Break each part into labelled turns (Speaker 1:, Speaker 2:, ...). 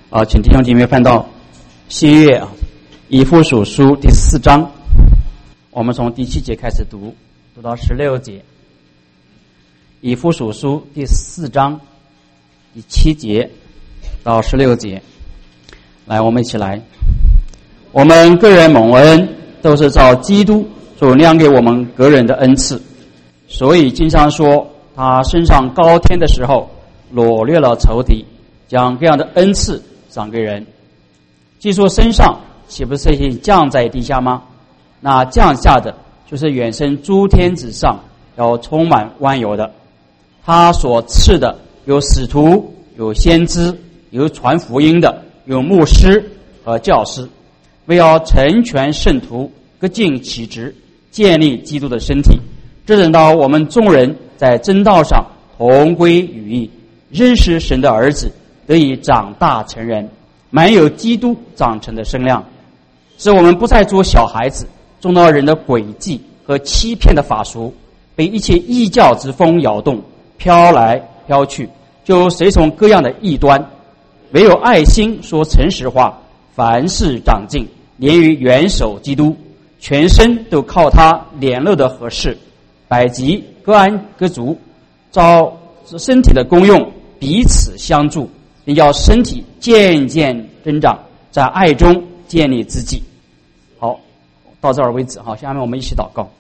Speaker 1: 请弟兄姐妹翻到新约以弗所书第4章，我们从第7节开始读到16节。以弗所书第4章第7节到16节，来，我们一起来。我们个人蒙恩，都是照基督所量给我们个人的恩赐，所以经常说，他升上高天的时候，掳掠了仇敌，将各样的恩赐赏给人。既说升上，岂不是降在地下吗？那降下的就是远升诸天之上，要充满万有的。他所赐的有使徒，有先知，有传福音的，有牧师和教师，为要成全圣徒，各尽其职，建立基督的身体，这等到我们众人在真道上同归于一，认识神的儿子，得以长大成人，满有基督长成的身量，使我们不再做小孩子，中到人的诡计和欺骗的法术，被一切异教之风摇动，飘来飘去，就随从各样的异端。唯有爱心说诚实话，凡事长进，连于元首基督，全身都靠他联络的合适，百级各安各足，照身体的功用彼此相助，并要身体渐渐增长，在爱中建立自己。好，到这儿为止。好，下面我们一起祷告。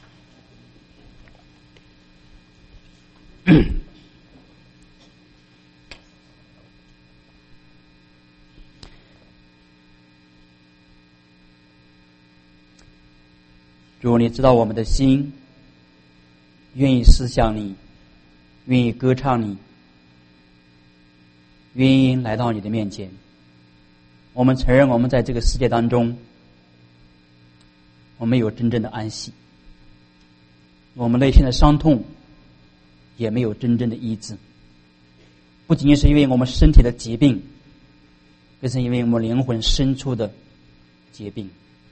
Speaker 1: 主，你知道我们的心，愿意思想你，愿意歌唱你，愿意来到你的面前。我们承认我们在这个世界当中，我们有真正的安息，我们内心的伤痛也没有真正的医治，不仅仅是因为我们身体的疾病，更是因为我们灵魂深处的疾病。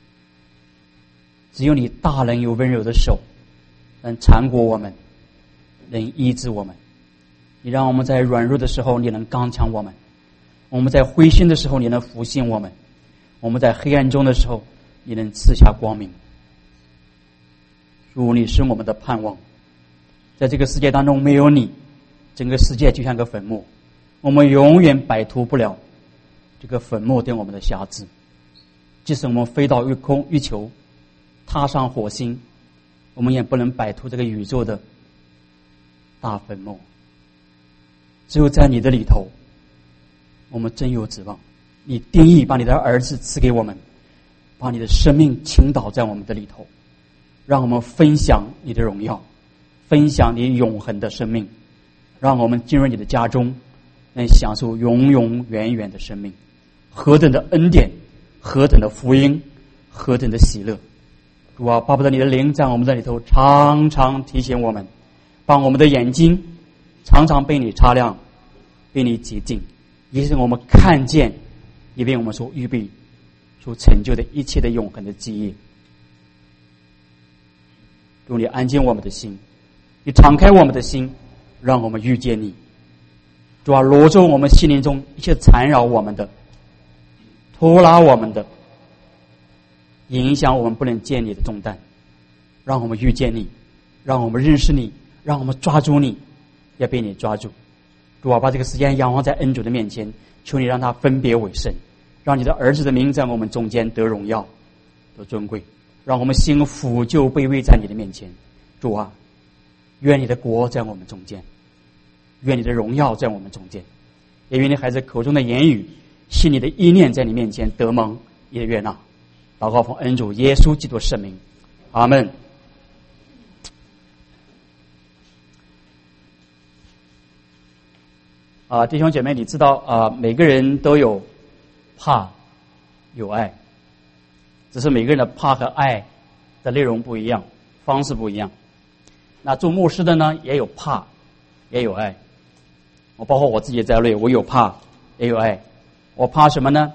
Speaker 1: 只有你大能有温柔的手，能缠裹我们，能医治我们。你让我们在软弱的时候，你能刚强我们；我们在灰心的时候，你能复兴我们；我们在黑暗中的时候，你能赐下光明。主，你是我们的盼望。在这个世界当中，没有你，整个世界就像个坟墓，我们永远摆脱不了这个坟墓对我们的辖制。即使我们飞到月球，踏上火星，我们也不能摆脱这个宇宙的大坟墓。只有在你的里头，我们真有指望。你定义把你的儿子赐给我们，把你的生命倾倒在我们的里头，让我们分享你的荣耀，分享你永恒的生命，让我们进入你的家中，能享受永永远远的生命。何等的恩典，何等的福音，何等的喜乐！主啊，巴不得你的灵在我们的里头常常提醒我们，帮我们的眼睛常常被你擦亮，被你洁净，也是我们看见你为我们所预备所成就的一切的永恒的基业。主，你安静我们的心，你敞开我们的心，让我们遇见你。主啊，挪走我们心灵中一切缠绕我们的，拖拉我们的，影响我们不能见你的重担，让我们遇见你，让我们认识你，让我们抓住你，也被你抓住。主啊，把这个时间仰望在恩主的面前，求你让他分别为圣，让你的儿子的名在我们中间得荣耀得尊贵，让我们心俯就卑微在你的面前。主啊，愿你的国在我们中间，愿你的荣耀在我们中间，也愿你孩子口中的言语，心里的意念在你面前得蒙你的悦纳。祷告奉恩主耶稣基督圣名，阿们。弟兄姐妹，你知道每个人都有怕有爱，只是每个人的怕和爱的内容不一样，方式不一样。那做牧师的呢，也有怕也有爱，我包括我自己在内，我有怕也有爱。我怕什么呢？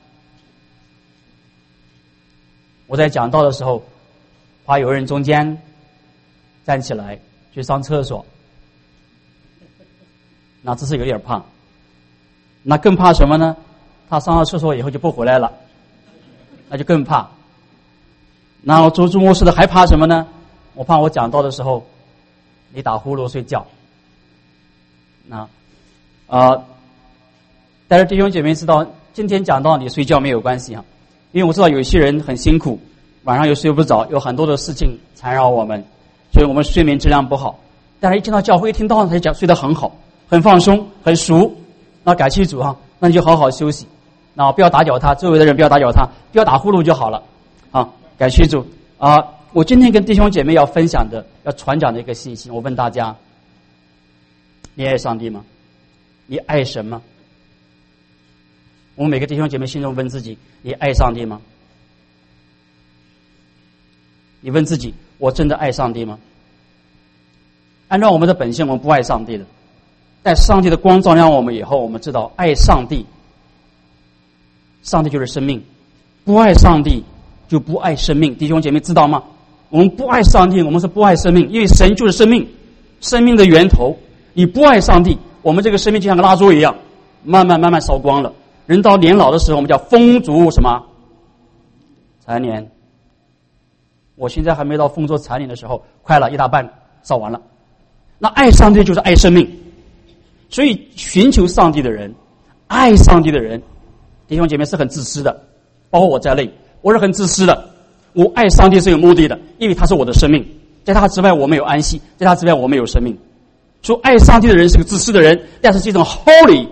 Speaker 1: 我在讲道的时候，怕有人中间站起来去上厕所，那这是有点怕。那更怕什么呢？ 他上了厕所以后就不回来了，那就更怕。然后做牧师的还怕什么呢？我怕我讲道的时候你打呼噜睡觉。但是弟兄姐妹知道，今天讲道你睡觉没有关系啊，因为我知道有些人很辛苦，晚上又睡不着，有很多的事情缠绕我们，所以我们睡眠质量不好。但是一进到教会一听到他就讲睡得很好，很放松，很熟，那感谢主啊，那你就好好休息，那不要打搅他，周围的人不要打搅他，不要打呼噜就好了啊，感谢主啊。我今天跟弟兄姐妹要分享的要传讲的一个信息，我问大家，你爱上帝吗？你爱神吗？我们每个弟兄姐妹心中问自己，你爱上帝吗？你问自己，我真的爱上帝吗？按照我们的本性，我们不爱上帝的，但上帝的光照亮我们以后，我们知道爱上帝，上帝就是生命，不爱上帝就不爱生命。弟兄姐妹知道吗？我们不爱上帝，我们是不爱生命，因为神就是生命，生命的源头。你不爱上帝，我们这个生命就像个蜡烛一样，慢慢烧光了。人到年老的时候，我们叫风烛什么残年。我现在还没到风烛残年的时候，快了，一大半烧完了。那爱上帝就是爱生命，所以寻求上帝的人，爱上帝的人，弟兄姐妹是很自私的，包括我在内，我是很自私的。我爱上帝是有目的的，因为他是我的生命，在他之外我没有安息，在他之外我没有生命。所以爱上帝的人是个自私的人，但是这种 holy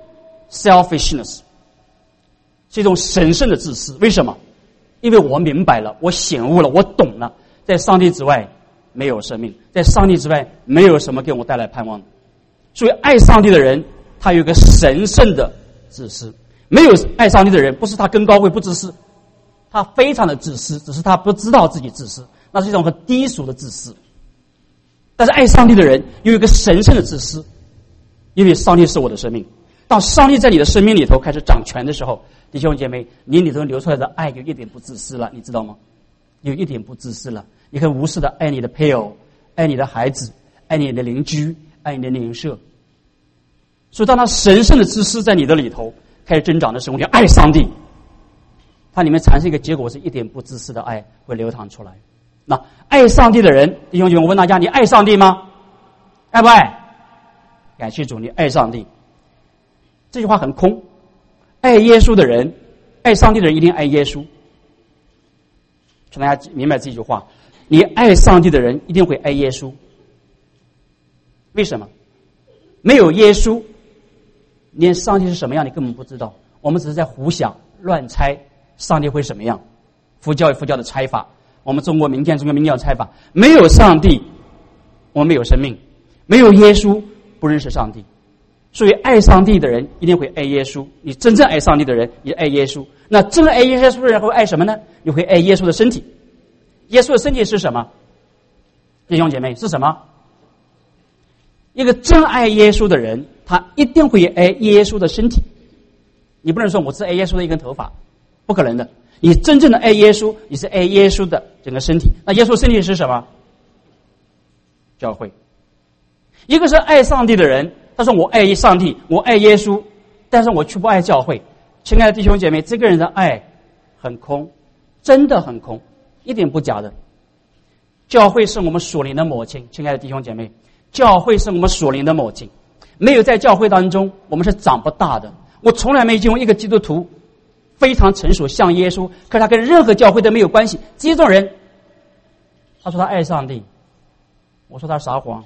Speaker 1: selfishness 是一种神圣的自私。为什么？因为我明白了，我醒悟了，我懂了，在上帝之外没有生命，在上帝之外没有什么给我带来盼望的。所以爱上帝的人，他有一个神圣的自私。没有爱上帝的人，不是他更高贵不自私，他非常的自私，只是他不知道自己自私，那是一种很低俗的自私。但是爱上帝的人有一个神圣的自私，因为上帝是我的生命。当上帝在你的生命里头开始掌权的时候，弟兄姐妹，你里头流出来的爱有一点不自私了，你知道吗？有一点不自私了，你可以无私的爱你的配偶，爱你的孩子，爱你的邻居，爱你的邻舍。所以当他神圣的自私在你的里头开始增长的时候，你爱上帝，它里面产生一个结果是一点不自私的爱会流淌出来。那爱上帝的人，弟兄姐妹，我问大家，你爱上帝吗？爱不爱？感谢主，你爱上帝。这句话很空。爱耶稣的人，爱上帝的人一定爱耶稣。请大家明白这句话，你爱上帝的人一定会爱耶稣。为什么？没有耶稣，连上帝是什么样你根本不知道。我们只是在胡想乱猜上帝会什么样。佛教有佛教的猜法，我们中国民间的猜法，没有上帝我们没有生命，没有耶稣不认识上帝。所以爱上帝的人一定会爱耶稣，你真正爱上帝的人也爱耶稣。那真爱耶稣的人会爱什么呢？你会爱耶稣的身体。耶稣的身体是什么？弟兄姐妹，是什么？一个真爱耶稣的人，他一定会爱耶稣的身体。你不能说我只爱耶稣的一根头发，不可能的。你真正的爱耶稣，你是爱耶稣的整个身体。那耶稣身体是什么？教会。一个是爱上帝的人，他说我爱上帝，我爱耶稣，但是我却不爱教会。亲爱的弟兄姐妹，这个人的爱很空，真的很空，一点不假的。教会是我们属灵的母亲，亲爱的弟兄姐妹，教会是我们属灵的母亲。没有在教会当中，我们是长不大的。我从来没见过一个基督徒非常成熟像耶稣，可是他跟任何教会都没有关系。这种人，他说他爱上帝，我说他撒谎。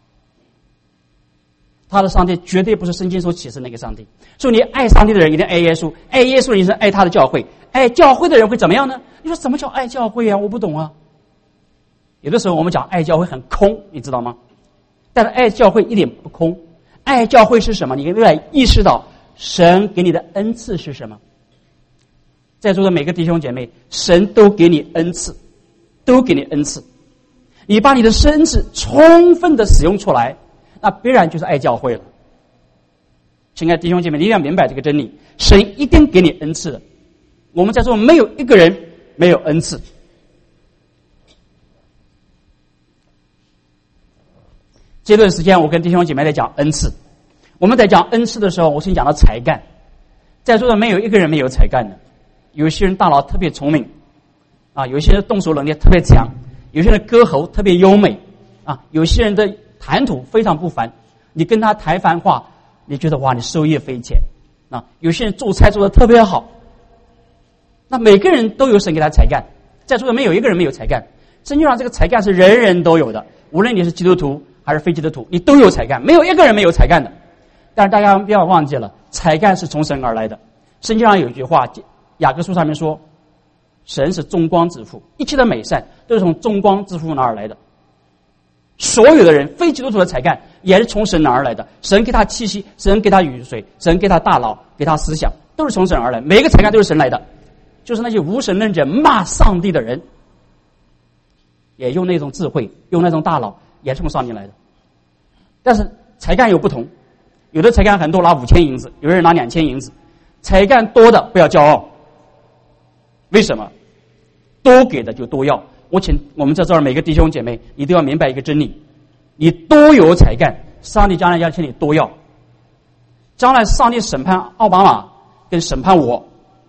Speaker 1: 他的上帝绝对不是圣经所启示那个上帝。所以你爱上帝的人一定爱耶稣，爱耶稣的人是爱他的教会。爱教会的人会怎么样呢？你说什么叫爱教会啊？我不懂啊。有的时候我们讲爱教会很空，你知道吗？但是爱教会一点不空。爱教会是什么？你应该意识到神给你的恩赐是什么。在座的每个弟兄姐妹，神都给你恩赐，都给你恩赐。你把你的恩赐充分的使用出来，那必然就是爱教会了。亲爱的弟兄姐妹，你一定要明白这个真理，神一定给你恩赐的。我们在座没有一个人没有恩赐。这段时间我跟弟兄姐妹在讲恩赐，我们在讲恩赐的时候，我先讲到才干。 在座的没有一个人没有才干的。有些人大脑特别聪明啊，有些人动手能力特别强，有些人歌喉特别优美啊，有些人的谈吐非常不凡。你跟他谈番话，你觉得哇，你受益匪浅啊。有些人做菜做得特别好。那每个人都有神给他才干，在座的没有一个人没有才干。圣经上这个才干是人人都有的，无论你是基督徒还是非基督徒，你都有才干，没有一个人没有才干的。但是大家不要忘记了，才干是从神而来的。圣经上有一句话，雅各书上面说，神是中光之父，一切的美善都是从中光之父那而来的。所有的人，非基督徒的才干也是从神那而来的。神给他气息，神给他雨水，神给他大脑，给他思想，都是从神而来，每一个才干都是神来的。就是那些无神论者骂上帝的人，也用那种智慧，用那种大脑，也是从上帝来的。但是才干有不同，有的才干很多，拿5000银子，有的人拿2000银子。才干多的不要骄傲，为什么？多给的就多要。我们在这儿每个弟兄姐妹，你都要明白一个真理：你多有才干，上帝将来要请你多要。将来上帝审判奥巴马跟审判我，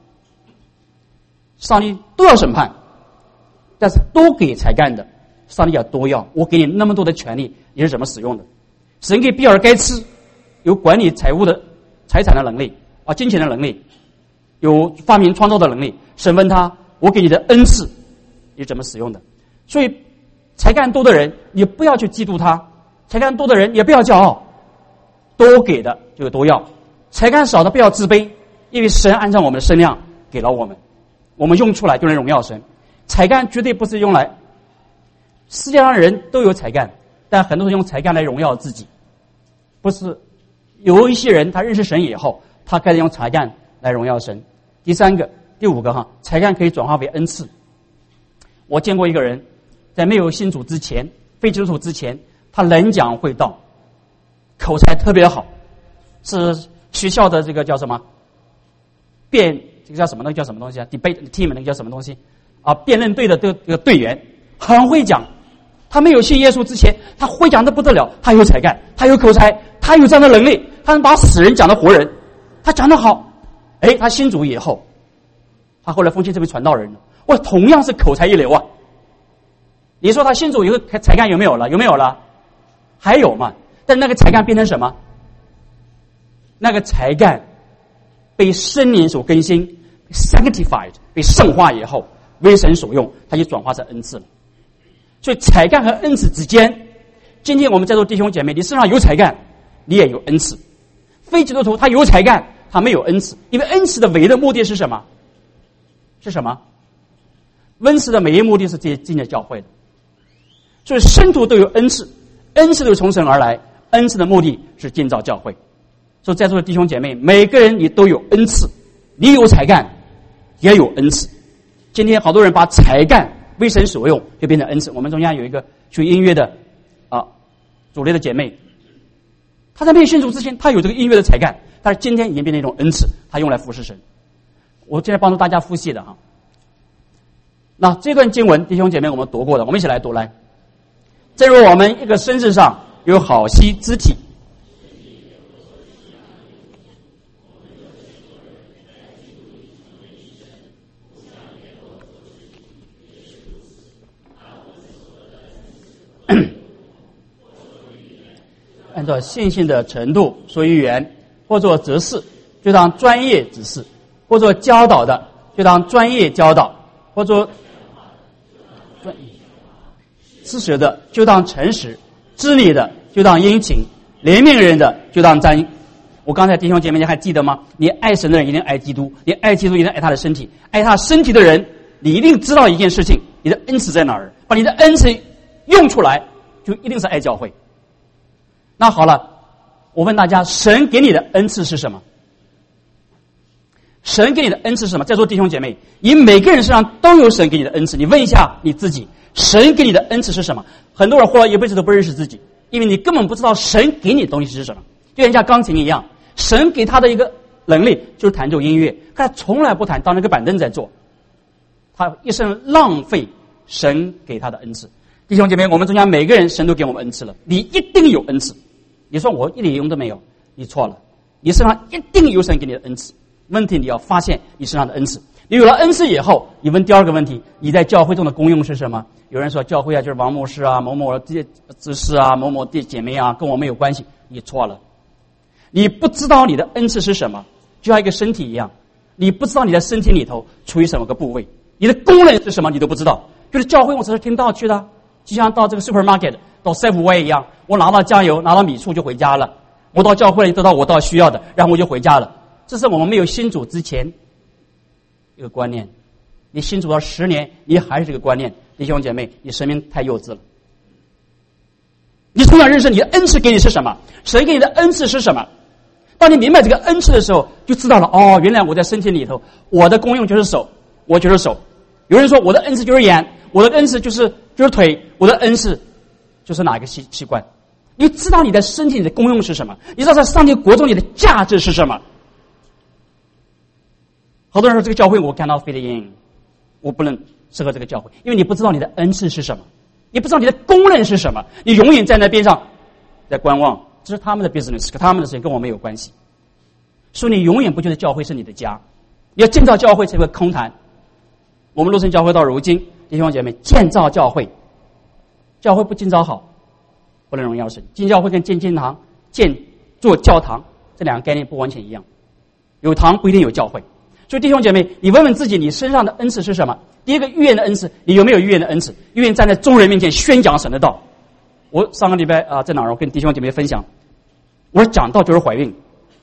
Speaker 1: 上帝都要审判。但是多给才干的，上帝要多要。我给你那么多的权利，你是怎么使用的？神给比尔盖茨有管理财产的能力啊，金钱的能力，有发明创造的能力。神问他：我给你的恩赐，你怎么使用的？所以才干多的人，你不要去嫉妒他；才干多的人也不要骄傲。多给的就多要，才干少的不要自卑，因为神按照我们的身量给了我们，我们用出来就能荣耀神。才干绝对不是用来，世界上人都有才干，但很多人用才干来荣耀自己，不是。有一些人他认识神以后，他开始用才干来荣耀神。第五个才干可以转化为恩赐。我见过一个人，在没有信主之前，非基督徒之前，他能讲会道，口才特别好，是学校的这个叫什么这个叫什么那个叫什么东西啊 debate team 那个叫什么东西啊，辩论队的这个队员，很会讲。他没有信耶稣之前，他会讲得不得了，他有才干，他有口才，他有这样的能力，他能把死人讲得活人，他讲得好。他信主以后，他后来奉献成为传道人了。我同样是口才一流啊！你说他信主以后才干有没有了？有没有了？还有嘛？但那个才干变成什么？那个才干被圣灵所更新 ，sanctified， 被圣化以后，为神所用，它就转化成恩赐了。所以才干和恩赐之间，今天我们在座弟兄姐妹，你身上有才干，你也有恩赐。非基督徒他有才干，他没有恩赐，因为恩赐的唯一的目的是什么？是什么？恩赐的唯一目的是进入教会的。所以圣徒都有恩赐，恩赐都从神而来，恩赐的目的是建造教会。所以在座的弟兄姐妹，每个人你都有恩赐，你有才干，也有恩赐。今天好多人把才干为神所用，就变成恩赐。我们中间有一个学音乐的主内的姐妹，她在没有信主之前，她有这个音乐的才干，但是今天已经变成一种恩赐，她用来服侍神。我今天帮助大家复习的哈。那这段经文，弟兄姐妹，我们读过的，我们一起来读来。正如我们一个身子上有好些肢体，按照信心的程度说语言，或做执事就当专业执事，或做教导的就当专业教导，或做施舍的就当诚实，知礼的就当殷勤，怜悯人的就当沾恩。我刚才弟兄姐妹你还记得吗？你爱神的人一定爱基督，你爱基督一定爱他的身体，爱他身体的人，你一定知道一件事情，你的恩赐在哪儿，把你的恩赐用出来，就一定是爱教会。那好了，我问大家，神给你的恩赐是什么？神给你的恩赐是什么？在座弟兄姐妹，你每个人身上都有神给你的恩赐，你问一下你自己，神给你的恩赐是什么？很多人活了一辈子都不认识自己，因为你根本不知道神给你的东西是什么。就像钢琴一样，神给他的一个能力就是弹奏音乐，可他从来不弹，当那个板凳在做，他一生浪费神给他的恩赐。弟兄姐妹，我们中间每个人神都给我们恩赐了，你一定有恩赐。你说我一点用都没有，你错了，你身上一定有神给你的恩赐。 问题你要发现你身上的恩赐。你有了恩赐以后，你问第二个问题：你在教会中的功用是什么？有人说教会啊就是王牧师啊、某某执事啊、某某弟姐妹啊，跟我没有关系。你错了，你不知道你的恩赐是什么，就像一个身体一样，你不知道你的身体里头处于什么个部位，你的功能是什么你都不知道。就是教会我只是听道去的，就像到这个 supermarket 到 Safeway 一样，我拿到酱油拿到米醋就回家了。我到教会里得到我到需要的，然后我就回家了。这是我们没有信主之前一个观念。你信主到10年，你还是这个观念，弟兄姐妹，你生命太幼稚了。你从小认识你的恩赐给你是什么，神给你的恩赐是什么。当你明白这个恩赐的时候，就知道了，哦，原来我在身体里头，我的功用就是手，我就是手。有人说我的恩赐就是眼，我的恩赐就是腿，我的恩赐就是哪个器官。你知道你的身体里的功用是什么，你知道在上帝国中你的价值是什么。好多人说这个教会我cannot fit in， 我不能适合这个教会，因为你不知道你的恩赐是什么，你不知道你的功能是什么，你永远站在边上在观望，这是他们的 business， 跟他们的事情跟我没有关系。所以你永远不觉得教会是你的家，你要建造教会才会空谈。我们路城教会到如今，弟兄姐妹，建造教会，教会不建造好不能荣耀神。建教会跟建堂、做教堂这两个概念不完全一样，有堂不一定有教会。所以弟兄姐妹，你问问自己，你身上的恩赐是什么？第一个预言的恩赐，你有没有预言的恩赐？预言站在众人面前宣讲神的道。我上个礼拜在哪儿？我跟弟兄姐妹分享，我说讲道就是怀孕。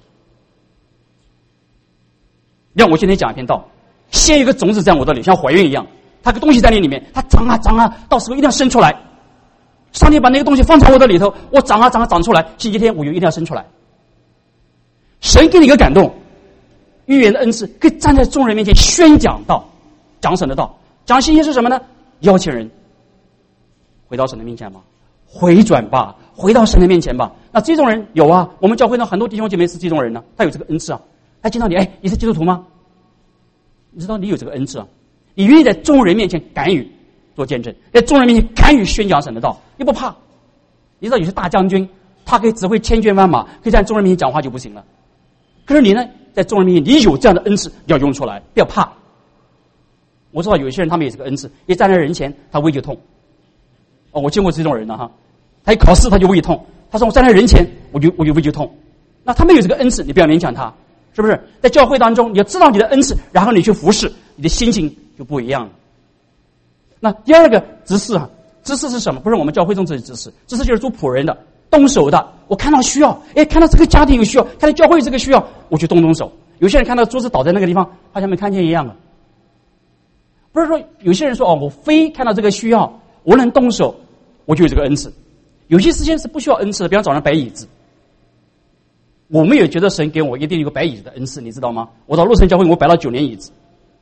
Speaker 1: 让我今天讲一篇道，先有一个种子在我这里，像怀孕一样，它个东西在你里面，它长啊长啊，到时候一定要生出来。上帝把那个东西放在我的里头，我长啊长啊长出来，星期天我就一定要生出来。神给你一个感动，预言的恩赐可以站在众人面前宣讲道，讲神的道。讲信息是什么呢？邀请人回到神的面前吧，回转吧，回到神的面前吧。那这种人有啊，我们教会上很多弟兄姐妹是这种人呢，他有这个恩赐啊。他见到你，你是基督徒吗？你知道你有这个恩赐啊，你愿意在众人面前敢于做见证，在众人面前敢于宣讲神的道，你不怕。你知道有些大将军，他可以指挥千军万马，可以在众人面前讲话就不行了。可是你呢，在众人面前，你有这样的恩赐，要用出来，不要怕。我知道有一些人他们有这个恩赐，一站在人前，他胃就痛。我见过这种人呢，他一考试他就胃痛，他说我站在人前，我就胃就痛。那他没有这个恩赐，你不要勉强他。是不是在教会当中你要知道你的恩赐，然后你去服侍，你的心情就不一样了。那第二个执事执事是什么？不是我们教会中这些执事，执事就是做仆人的，动手的。我看到需要，看到这个家庭有需要，看到教会有这个需要，我去动手。有些人看到桌子倒在那个地方，好像没看见一样的。不是说有些人说我非看到这个需要，我能动手，我就有这个恩赐。有些事情是不需要恩赐的，比方找人摆椅子。我们也觉得神给我一定有个摆椅子的恩赐，你知道吗？我到路城教会，我摆了9年椅子。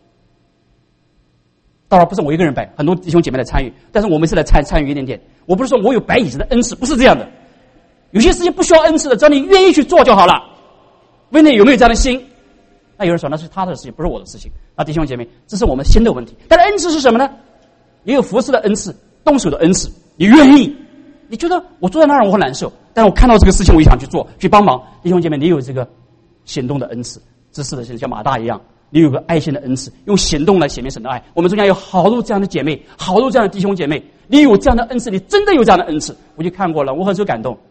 Speaker 1: 当然不是我一个人摆，很多弟兄姐妹来参与，但是我们是来参与一点点。我不是说我有摆椅子的恩赐，不是这样的。有些事情不需要恩赐的，只要你愿意去做就好了。问你有没有这样的心？那有人说那是他的事情，不是我的事情。那弟兄姐妹，这是我们心的问题。但是恩赐是什么呢？你有服侍的恩赐，动手的恩赐，你愿意。你觉得我坐在那儿我很难受，但是我看到这个事情我也想去做，去帮忙。弟兄姐妹，你有这个行动的恩赐，执事的像马大一样，你有个爱心的恩赐，用行动来显明神的爱。我们中间有好多这样的姐妹，好多这样的弟兄姐妹，你有这样的恩赐，你真的有这样的恩赐，我就看过了，我很受感动。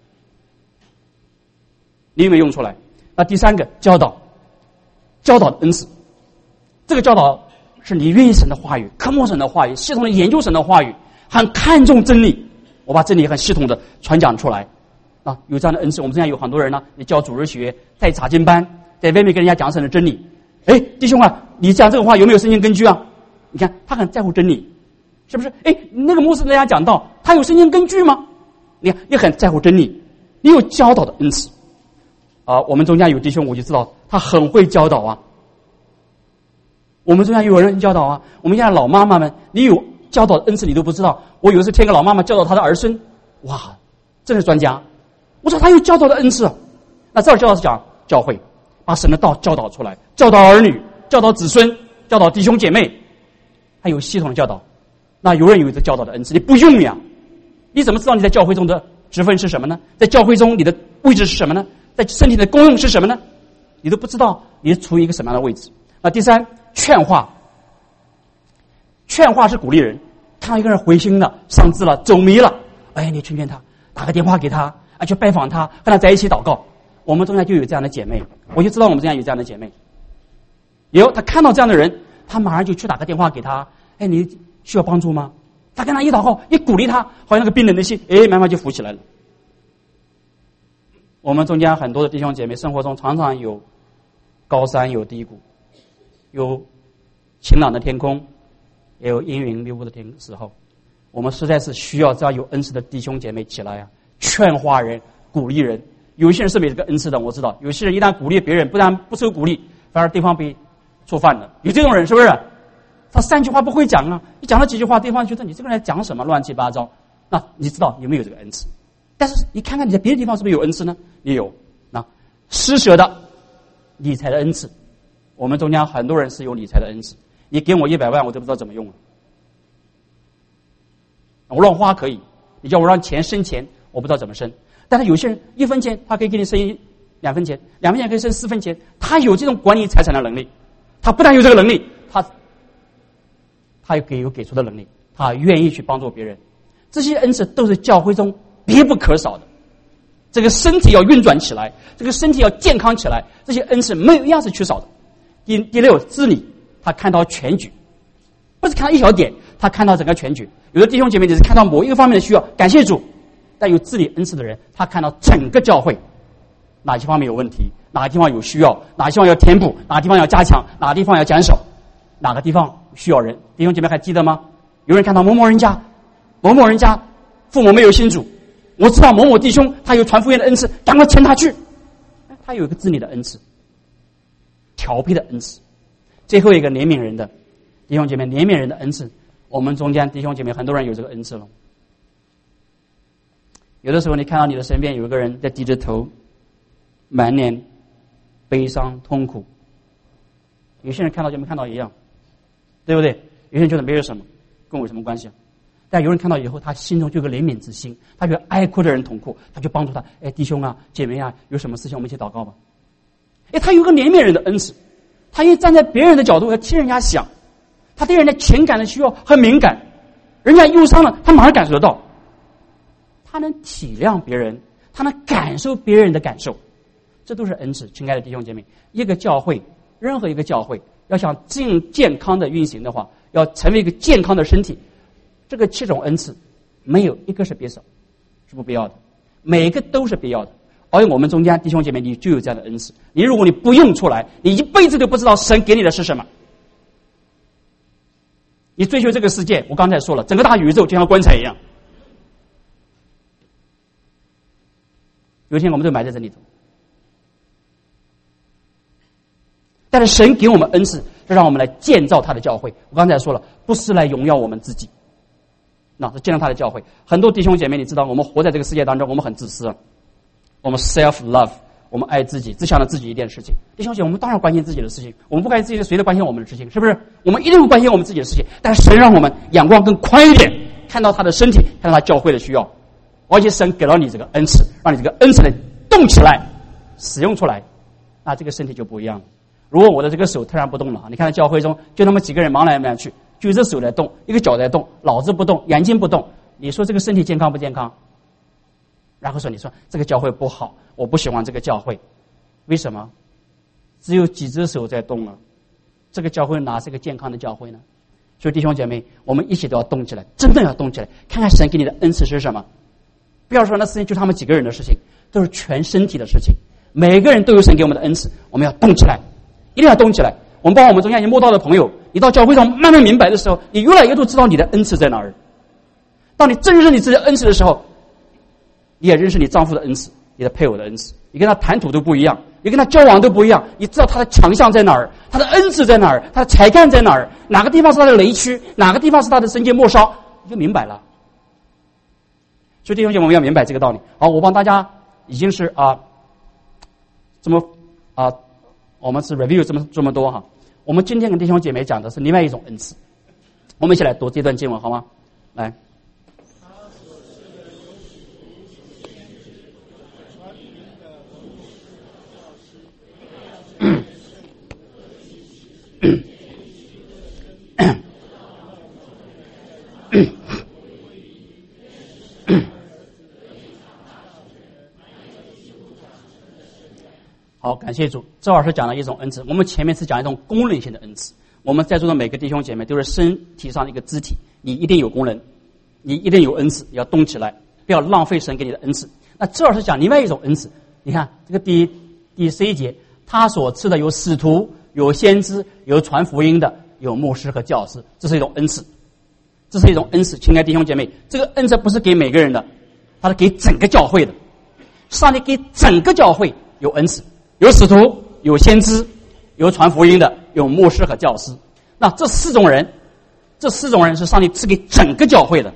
Speaker 1: 你有没有用出来？那第三个教导的恩赐，这个教导是你愿意神的话语，渴慕神的话语，系统的研究神的话语，很看重真理。我把真理很系统的传讲出来有这样的恩赐。我们现在有很多人呢，你教主日学，在查经班，在外面跟人家讲神的真理。弟兄你讲这个话有没有圣经根据啊？你看他很在乎真理，是不是？那个牧师跟人家讲道，他有圣经根据吗？你看你很在乎真理，你有教导的恩赐我们中间有弟兄，我就知道他很会教导我们中间有人教导我们现在老妈妈们，你有教导的恩赐你都不知道。我有一次听个老妈妈教导她的儿孙，哇，真是专家。我说他有教导的恩赐。那这儿教导是讲教会，把神的道教导出来，教导儿女，教导子孙，教导弟兄姐妹，还有系统的教导。那有人有这教导的恩赐，你不用呀？你怎么知道你在教会中的职分是什么呢？在教会中你的位置是什么呢？在身体的功用是什么呢？ 你都不知道你是处于一个什么样的位置。那第三，劝化。劝化是鼓励人，看到一个人灰心了、丧志了、走迷了，哎，你劝劝他，打个电话给他，去拜访他，跟他在一起祷告。我们中间就有这样的姐妹，我就知道我们中间有这样的姐妹。他看到这样的人，他马上就去打个电话给他，哎，你需要帮助吗？他跟他一祷告，一鼓励他，好像那个冰冷的心，慢慢就浮起来了。我们中间很多的弟兄姐妹生活中常常有高山有低谷，有晴朗的天空，也有阴云密布的时候，我们实在是需要这样有恩赐的弟兄姐妹起来劝化人、鼓励人。有些人是没这个恩赐的，我知道。有些人一旦鼓励别人，不但不受鼓励，反而对方被触犯了。有这种人是不是？他3句话不会讲啊，你讲了几句话，对方觉得你这个人讲什么乱七八糟。那你知道有没有这个恩赐？但是你看看你在别的地方是不是有恩赐呢？也有。那施舍的、理财的恩赐，我们中间很多人是有理财的恩赐。你给我100万，我都不知道怎么用了。我乱花可以，你叫我让钱生钱，我不知道怎么生。但是有些人1分钱，他可以给你生2分钱，2分钱可以生4分钱，他有这种管理财产的能力。他不但有这个能力，他有给出的能力，他愿意去帮助别人。这些恩赐都是教会中必不可少的。这个身体要运转起来，这个身体要健康起来，这些恩赐没有一样是缺少的。第6，治理，他看到全局，不是看到一小点，他看到整个全局。有的弟兄姐妹只是看到某一个方面的需要，感谢主。但有治理恩赐的人，他看到整个教会哪些方面有问题，哪个地方有需要，哪个地方要填补，哪个地方要加强，哪个地方要减少，哪个地方需要人。弟兄姐妹还记得吗？有人看到某某人家父母没有信主，我知道某某弟兄他有传福音的恩赐，赶快牵他去。他有一个治理的恩赐，调配的恩赐。最后一个怜悯人的弟兄姐妹，怜悯人的恩赐，我们中间弟兄姐妹很多人有这个恩赐了。有的时候你看到你的身边有一个人在低着头，满脸悲伤痛苦，有些人看到就没看到一样，对不对？有些人觉得没有什么，跟我有什么关系啊？但有人看到以后，他心中就有个怜悯之心，他觉得哀哭的人痛哭，他就帮助他。弟兄啊，姐妹啊，有什么事情我们一起祷告吧。他有个怜悯人的恩赐，他因为站在别人的角度要替人家想，他对人的情感的需要很敏感，人家忧伤了，他马上感受得到。他能体谅别人，他能感受别人的感受，这都是恩赐。亲爱的弟兄姐妹，一个教会，任何一个教会要想健康的运行的话，要成为一个健康的身体，这个7种恩赐没有一个是必少，是不必要的，每一个都是必要的。而我们中间弟兄姐妹，你就有这样的恩赐，如果你不用出来，你一辈子都不知道神给你的是什么。你追求这个世界，我刚才说了，整个大宇宙就像棺材一样，有一天我们都埋在这里头。但是神给我们恩赐，是让我们来建造他的教会。我刚才说了，不是来荣耀我们自己，那是建造他的教会。很多弟兄姐妹，你知道，我们活在这个世界当中，我们很自私，我们 self love， 我们爱自己，只想着自己一件事情。弟兄姐妹，我们当然关心自己的事情，我们不关心自己的，谁都关心我们的事情，是不是？我们一定会关心我们自己的事情。但是神让我们眼光更宽一点，看到他的身体，看到他教会的需要，而且神给了你这个恩赐，让你这个恩赐能动起来，使用出来，那这个身体就不一样了。如果我的这个手突然不动了，你看教会中就那么几个人忙来忙去，举着手来动，一个脚在动，脑子不动，眼睛不动，你说这个身体健康不健康？然后说你说这个教会不好，我不喜欢这个教会，为什么？只有几只手在动了，这个教会哪是个健康的教会呢？所以弟兄姐妹，我们一起都要动起来，真的要动起来，看看神给你的恩赐是什么。不要说那事情就他们几个人的事情，都是全身体的事情，每个人都有神给我们的恩赐，我们要动起来，一定要动起来。我们包括我们中间已经摸到的朋友，你到教会上慢慢明白的时候，你越来越多知道你的恩赐在哪儿。当你真认识你自己的恩赐的时候，你也认识你丈夫的恩赐，你的配偶的恩赐，你跟他谈吐都不一样，你跟他交往都不一样，你知道他的强项在哪儿，他的恩赐在哪儿，他的才干在哪儿，哪个地方是他的雷区，哪个地方是他的神经末梢，你就明白了。所以弟兄姐妹，我们要明白这个道理。好，我帮大家已经是我们是 review 这么多哈。我们今天跟弟兄姐妹讲的是另外一种恩赐，我们一起来读这段经文好吗？来。 好，感谢主。周老师讲了一种恩赐，我们前面是讲一种功能性的恩赐。我们在座的每个弟兄姐妹都是身体上的一个肢体，你一定有功能，你一定有恩赐，要动起来，不要浪费神给你的恩赐。那周老师讲另外一种恩赐，你看这个第11节，他所赐的有使徒，有先知，有传福音的，有牧师和教师，这是一种恩赐，这是一种恩赐。亲爱的弟兄姐妹，这个恩赐不是给每个人的，它是给整个教会的。上帝给整个教会有恩赐，有使徒，有先知，有传福音的，有牧师和教师。那这四种人是上帝赐给整个教会的，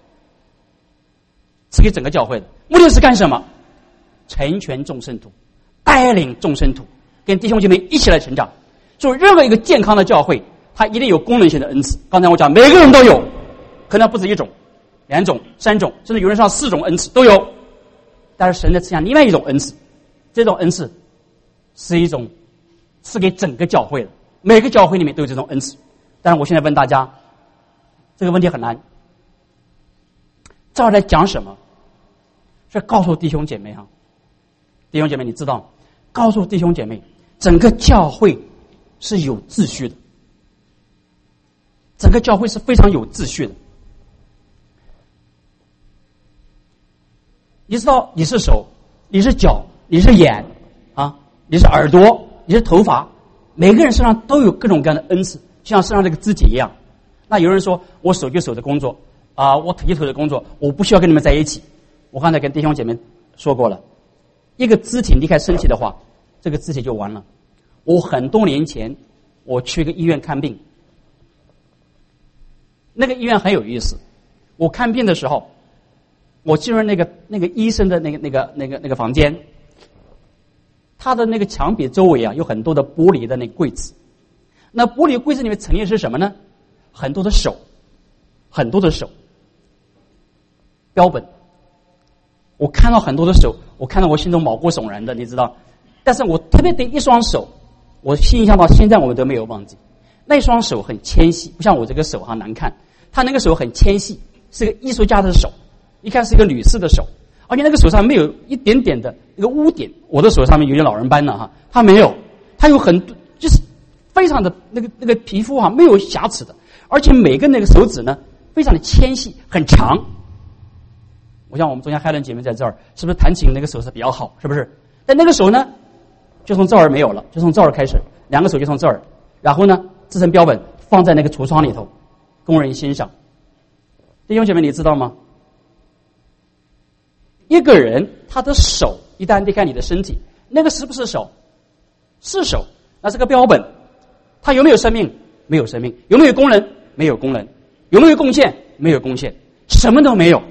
Speaker 1: 赐给整个教会的。目的是干什么？成全众圣徒，带领众圣徒，跟弟兄姐妹一起来成长。所以任何一个健康的教会，它一定有功能性的恩赐。刚才我讲每个人都有，可能不止一种、2种、3种，甚至有人上4种恩赐都有。但是神在赐下另外一种恩赐，这种恩赐是一种赐给整个教会的，每个教会里面都有这种恩赐。但是我现在问大家，这个问题很难。这儿来讲什么？是告诉弟兄姐妹弟兄姐妹，你知道，告诉弟兄姐妹，整个教会是有秩序的，整个教会是非常有秩序的。你知道你是手，你是脚，你是眼你是耳朵，你是头发，每个人身上都有各种各样的恩赐，就像身上这个肢体一样。那有人说我手就手的工作我腿就腿的工作，我不需要跟你们在一起。我刚才跟弟兄姐妹说过了，一个肢体离开身体的话，这个肢体就完了。我很多年前我去一个医院看病，那个医院很有意思。我看病的时候，我进入那个医生的那个房间，他的那个墙壁周围有很多的玻璃的那个柜子。那玻璃柜子里面陈列是什么呢？很多的手，很多的手，标本。我看到很多的手，我看到我心中毛骨悚然的，你知道。但是我特别对一双手，我印象到现在我们都没有忘记。那双手很纤细，不像我这个手难看，他那个手很纤细，是个艺术家的手，一看是一个女士的手，而且那个手上没有一点点的一个污点。我的手上面有点老人斑了他没有，他有很多，就是非常的那个皮肤没有瑕疵的，而且每个那个手指呢非常的纤细，很长。我想我们中间海伦姐妹在这儿，是不是弹琴那个手是比较好，是不是？但那个手呢，就从这儿没有了，就从这儿开始，两个手就从这儿，然后呢，制成标本放在那个橱窗里头，供人欣赏。弟兄姐妹，你知道吗？一个人他的手一旦离开你的身体，那个是不是手？是手，那是个标本。他有没有生命？没有生命。有没有功能？没有功能。有没有贡献？没有贡献，什么都没有。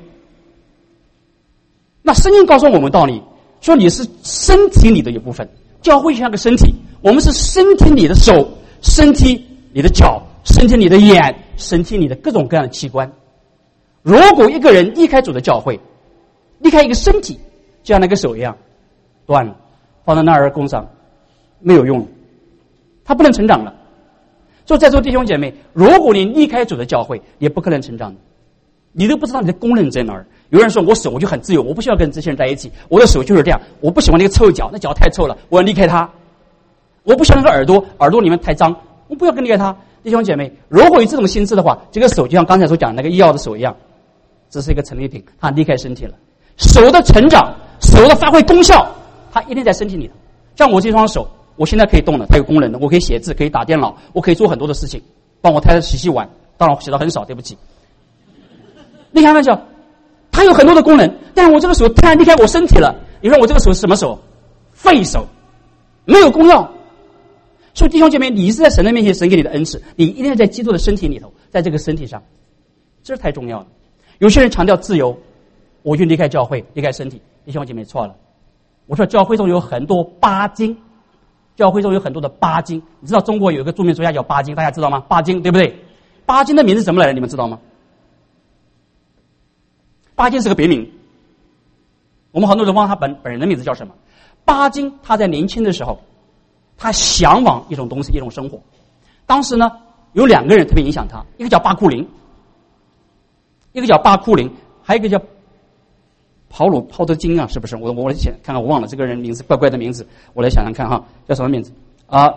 Speaker 1: 那圣经告诉我们道理，说你是身体里的一部分，教会像个身体，我们是身体里的手，身体里的脚，身体里的眼，身体里的各种各样的器官。如果一个人离开主的教会，离开一个身体，就像那个手一样断了，放在那儿供上没有用，他不能成长了。所以在座弟兄姐妹，如果你离开主的教会，也不可能成长的，你都不知道你的功能在哪儿。有人说我手就很自由，我不需要跟这些人在一起，我的手就是这样，我不喜欢那个臭脚，那脚太臭了，我要离开他。我不喜欢那个耳朵，耳朵里面太脏，我不要跟离开他。弟兄姐妹，如果有这种心智的话，这个手就像刚才所讲的那个医药的手一样，只是一个陈列品，它离开身体了。手的成长，手的发挥功效，它一定在身体里头。像我这双手，我现在可以动了，它有功能的，我可以写字，可以打电脑，我可以做很多的事情，帮我太太洗碗，当然我洗的很少，对不起。你开玩笑，它有很多的功能，但是我这个手突然离开我身体了，你说我这个手是什么手？废手，没有功效。所以弟兄姐妹，你是在神的面前，神给你的恩赐，你一定要在基督的身体里头，在这个身体上，这是太重要了。有些人强调自由，我就离开教会，离开身体。弟兄姐妹错了，我说教会中有很多巴金，教会中有很多的巴金。你知道中国有一个著名作家叫巴金，大家知道吗？巴金对不对？巴金的名字怎么来的？你们知道吗？巴金是个别名，我们很多人忘他本人的名字叫什么。巴金他在年轻的时候，他向往一种东西，一种生活。 当时呢，有2个人特别影响他，一个叫巴库林，还有一个叫泡德金啊，是不是？我来想看看，我忘了这个人名字，怪怪的名字，我来想想看哈，叫什么名字啊？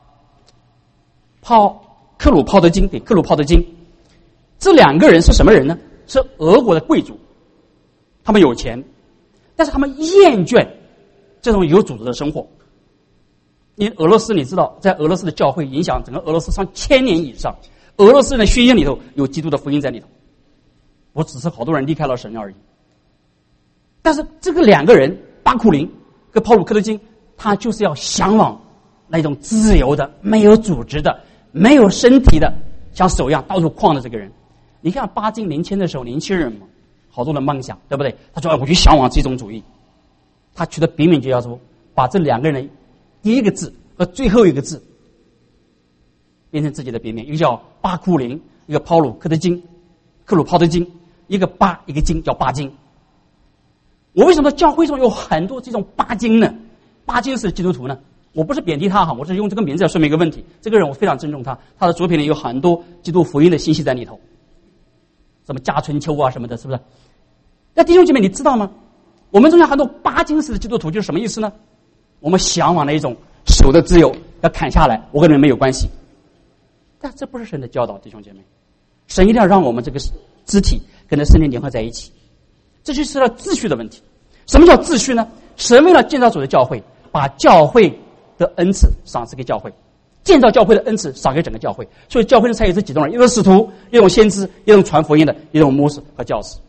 Speaker 1: 克鲁泡德金，对，克鲁泡德金。这2个人是什么人呢？是俄国的贵族，他们有钱，但是他们厌倦这种有组织的生活。因为俄罗斯你知道，在俄罗斯的教会影响整个俄罗斯上1000年以上，俄罗斯人的血液里头有基督的福音在里头，我只是好多人离开了神而已。但是这个2个人，巴库林跟泡鲁克德金，他就是要向往那种自由的、没有组织的、没有身体的，像手一样到处晃的这个人。你看巴金年轻的时候，年轻人嘛，好多的梦想，对不对？他说我去向往这种主义，他取的笔名就叫做把这2个人第一个字和最后一个字变成自己的别名，一个叫巴库林，一个克鲁泡德金，一个巴一个金，叫巴金。我为什么教会中有很多这种巴金呢？巴金是基督徒呢？我不是贬低他哈，我是用这个名字来说明一个问题。这个人我非常尊重他，他的作品里有很多基督福音的信息在里头，什么家春秋啊什么的，是不是？那弟兄姐妹，你知道吗？我们中间很多巴金式的基督徒就是什么意思呢？我们向往的一种手的自由要砍下来，我跟你们没有关系。但这不是神的教导，弟兄姐妹。神一定要让我们这个肢体跟着圣灵联合在一起，这就是了秩序的问题。什么叫秩序呢？神为了建造主的教会，把教会的恩赐赏赐给教会，建造教会的恩赐赏给整个教会。所以教会才有这几种人：一种使徒，一种先知，一种传福音的，一种牧师和教师。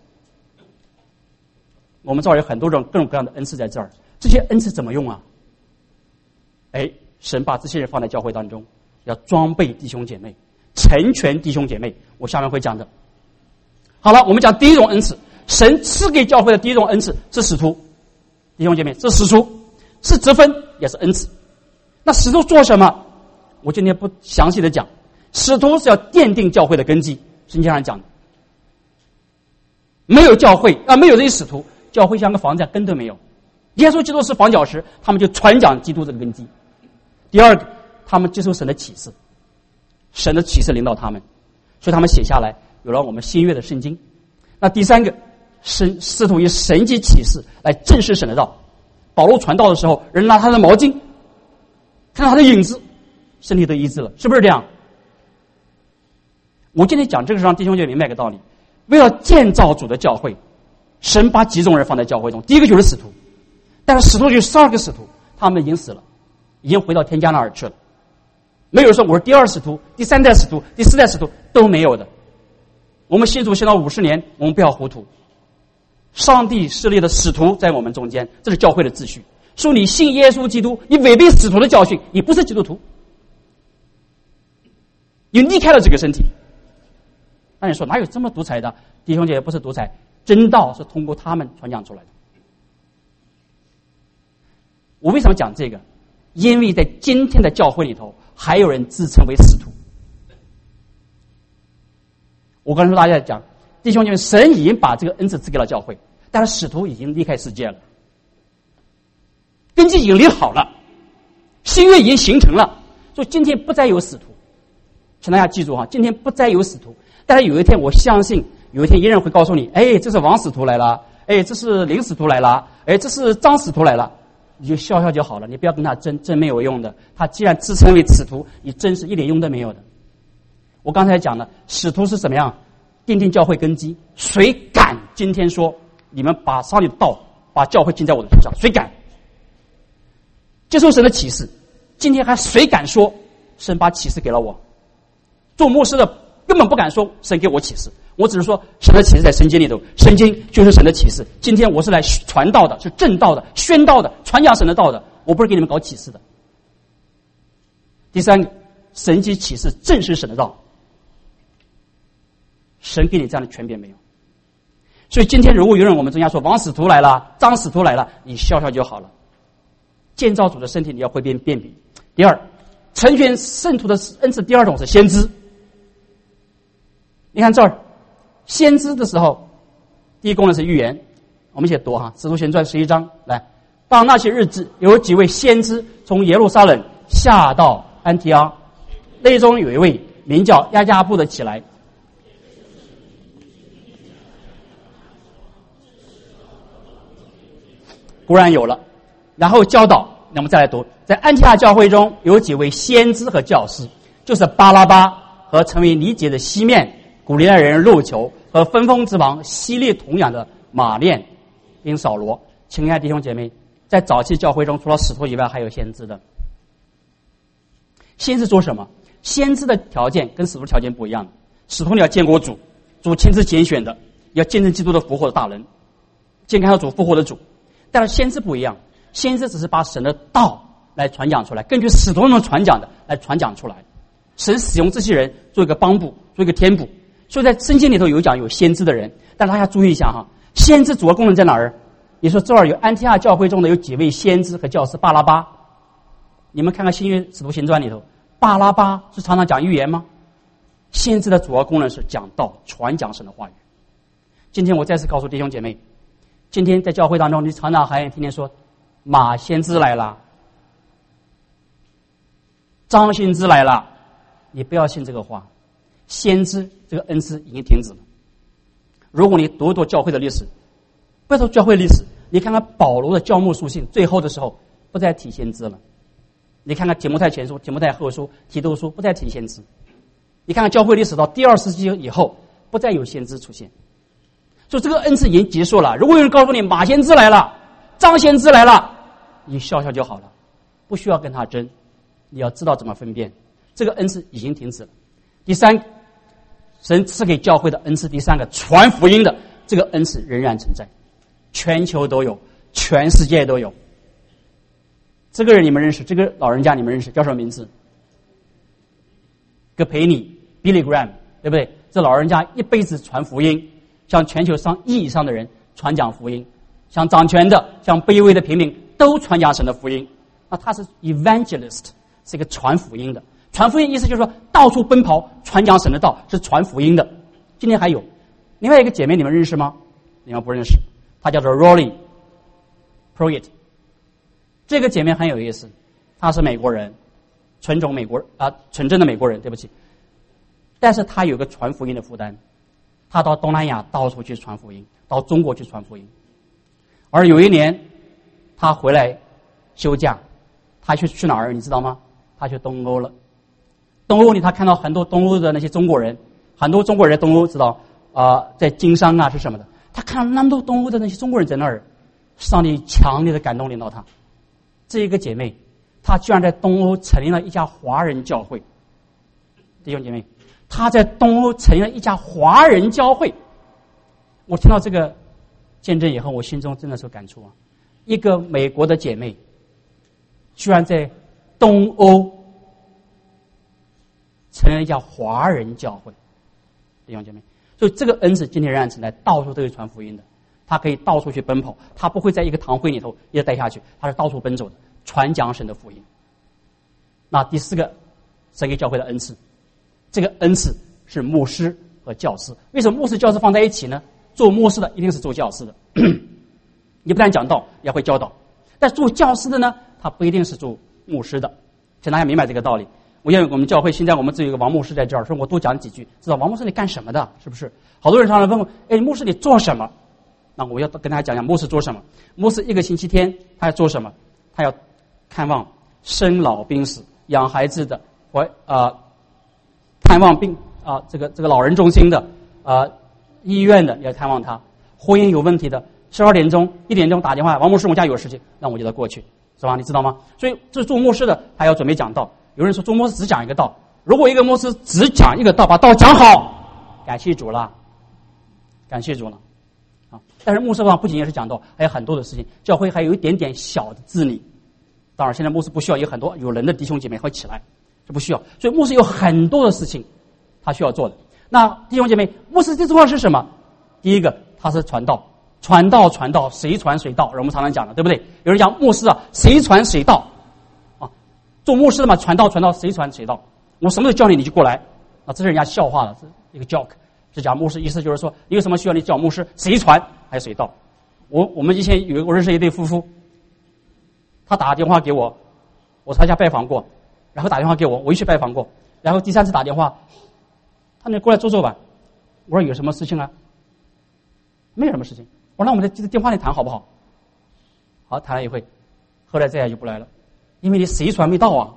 Speaker 1: 我们这儿有很多种各种各样的恩赐在这儿，这些恩赐怎么用啊？神把这些人放在教会当中，要装备弟兄姐妹，成全弟兄姐妹。我下面会讲的。好了，我们讲第一种恩赐，神赐给教会的第一种恩赐是使徒。弟兄姐妹，这使徒是职分，也是恩赐。那使徒做什么？我今天不详细的讲。使徒是要奠定教会的根基，圣经上讲的。没有教会没有这些使徒，教会像个房子根都没有。耶稣基督是房角石，他们就传讲基督这个根基。第二个，他们接受神的启示，神的启示领导他们，所以他们写下来，有了我们新约的圣经。那第三个，试图以神迹启示来证实神的道。保罗传道的时候，人拿他的毛巾，看到他的影子，身体都医治了，是不是这样？我今天讲这个是让弟兄姐妹明白一个道理：为了建造主的教会，神把几种人放在教会中。第一个就是使徒，但是使徒有12个使徒，他们已经死了，已经回到天家那儿去了。没有说我是第2使徒、第3代使徒、第4代使徒，都没有的。我们信主信到50年，我们不要糊涂。上帝设立的使徒在我们中间，这是教会的秩序。说你信耶稣基督，你违背使徒的教训，你不是基督徒，你离开了这个身体。那你说哪有这么独裁的？弟兄姐妹，不是独裁，真道是通过他们传讲出来的。我为什么讲这个？因为在今天的教会里头，还有人自称为使徒。我刚才说大家讲，弟兄姐妹，神已经把这个恩赐赐给了教会，但是使徒已经离开世界了，根基已经立好了，新约已经形成了，所以今天不再有使徒。请大家记住哈，今天不再有使徒。但是有一天，我相信有一天一人会告诉你，这是王使徒来了，这是林使徒来了，这是张使徒来了，你就笑笑就好了，你不要跟他争没有用的。他既然自称为使徒，你争是一点用都没有的。我刚才讲了，使徒是怎么样奠定教会根基？谁敢今天说你们把上帝的道把教会尽在我的头上？谁敢接受神的启示？今天还谁敢说神把启示给了我？做牧师的根本不敢说神给我启示，我只是说神的启示在圣经里头，圣经就是神的启示。今天我是来传道的，是正道的，宣道的，传讲神的道的，我不是给你们搞启示的。第三个，神迹启示正是神的道，神给你这样的权柄没有？所以今天如果有人我们中间说王使徒来了，张使徒来了，你笑笑就好了。建造主的身体你要会辨别。第二，成全圣徒的恩赐，第二种是先知。你看这儿，先知的时候，第一功能是预言。我们一起读哈，《使徒行传》11章来。当那些日子，有几位先知从耶路撒冷下到安提阿， 内中有一位名叫亚加布的起来，果然有了。然后教导，那么再来读，在安提阿教会中有几位先知和教师，就是巴拉巴和成为尼结的西面，古利奈人路求和分封之王希利同养的马念并扫罗。亲爱的弟兄姐妹，在早期教会中，除了使徒以外，还有先知的。先知做什么？先知的条件跟使徒条件不一样的。使徒你要见过主，主亲自拣选的，要见证基督的复活的大人，见看到主复活的主。但是先知不一样，先知只是把神的道来传讲出来，根据使徒们传讲的来传讲出来。神使用这些人做一个帮补，做一个填补。所以在圣经里头有讲有先知的人，但大家注意一下哈，先知主要功能在哪儿？你说这儿有安提阿教会中的有几位先知和教师，巴拉巴，你们看看新约使徒行传里头，巴拉巴是常常讲预言吗？先知的主要功能是讲道，传讲神的话语。今天我再次告诉弟兄姐妹，今天在教会当中，你常常还天天说马先知来了，张先知来了，你不要信这个话。先知这个恩赐已经停止了。如果你读读教会的历史，不要说教会历史，你看看保罗的教牧书信，最后的时候不再提先知了。你看看提摩太前书、提摩太后书、提多书，不再提先知。你看看教会历史到第2世纪以后，不再有先知出现。所以这个恩赐已经结束了。如果有人告诉你马先知来了，张先知来了，你笑笑就好了，不需要跟他争。你要知道怎么分辨，这个恩赐已经停止了。第三，神赐给教会的恩赐，第三个传福音的这个恩赐仍然存在，全球都有，全世界都有。这个人你们认识，这个老人家你们认识，叫什么名字？葛培尼 Billy Graham， 对不对？这老人家一辈子传福音，向全球上亿以上的人传讲福音，向掌权的，向卑微的平民都传讲神的福音。那他是 evangelist， 是一个传福音的。传福音意思就是说到处奔跑传讲神的道，是传福音的。今天还有另外一个姐妹，你们认识吗？你们不认识，她叫做 Rolly Pruitt。 这个姐妹很有意思，她是美国人，纯种美国纯正的美国人，对不起。但是她有个传福音的负担，她到东南亚到处去传福音，到中国去传福音。而有一年她回来休假，她去哪儿你知道吗？她去东欧了。东欧里他看到很多东欧的那些中国人，很多中国人在东欧知道在经商是什么的。他看到那么多东欧的那些中国人在那儿，上帝强烈的感动领导他。这一个姐妹，她居然在东欧成立了一家华人教会。弟兄姐妹，她在东欧成立了一家华人教会。我听到这个见证以后，我心中真的是有感触啊！一个美国的姐妹，居然在东欧成立了一家华人教会。弟兄姐妹，所以这个恩赐今天仍然存在，到处都有传福音的。他可以到处去奔跑，他不会在一个堂会里头一直待下去，他是到处奔走的，传讲神的福音。那第四个神给教会的恩赐，这个恩赐是牧师和教师。为什么牧师教师放在一起呢？做牧师的一定是做教师的你不但讲道也会教导，但做教师的呢，他不一定是做牧师的。请大家明白这个道理。我们教会现在我们只有一个王牧师在这儿，说我多讲几句，知道王牧师你干什么的，是不是？好多人常常问我，牧师你做什么？那我要跟大家讲讲牧师做什么。牧师一个星期天他要做什么？他要看望生老病死、养孩子的，看望病这个老人中心的医院的，你要看望他。婚姻有问题的，12点钟、1点钟打电话，王牧师我家有事情，那我就得过去，是吧？你知道吗？所以这做牧师的他要准备讲道。有人说做牧师只讲一个道，如果一个牧师只讲一个道，把道讲好，感谢主了，感谢主了但是牧师的话不仅仅是讲道，还有很多的事情，教会还有一点点小的治理。当然现在牧师不需要，有很多有人的弟兄姐妹会起来，这不需要。所以牧师有很多的事情他需要做的。那弟兄姐妹，牧师最重要是什么？第一个他是传道，传道谁传谁道，我们常常讲的，对不对？有人讲牧师谁传谁道做牧师的嘛，传道谁传谁道，我什么都教你，你就过来这是人家笑话了，是一个 joke。是讲牧师，意思就是说你有什么需要你叫牧师，谁传还谁道。我们以前我认识一对夫妇，他打电话给我，我参加拜访过，然后打电话给我，我一去拜访过， 然后第3次打电话，他说过来坐坐吧。我说有什么事情啊？没有什么事情。我说那我们在电话里谈好不好？好，谈了一会，后来再也就不来了，因为你谁传没到啊。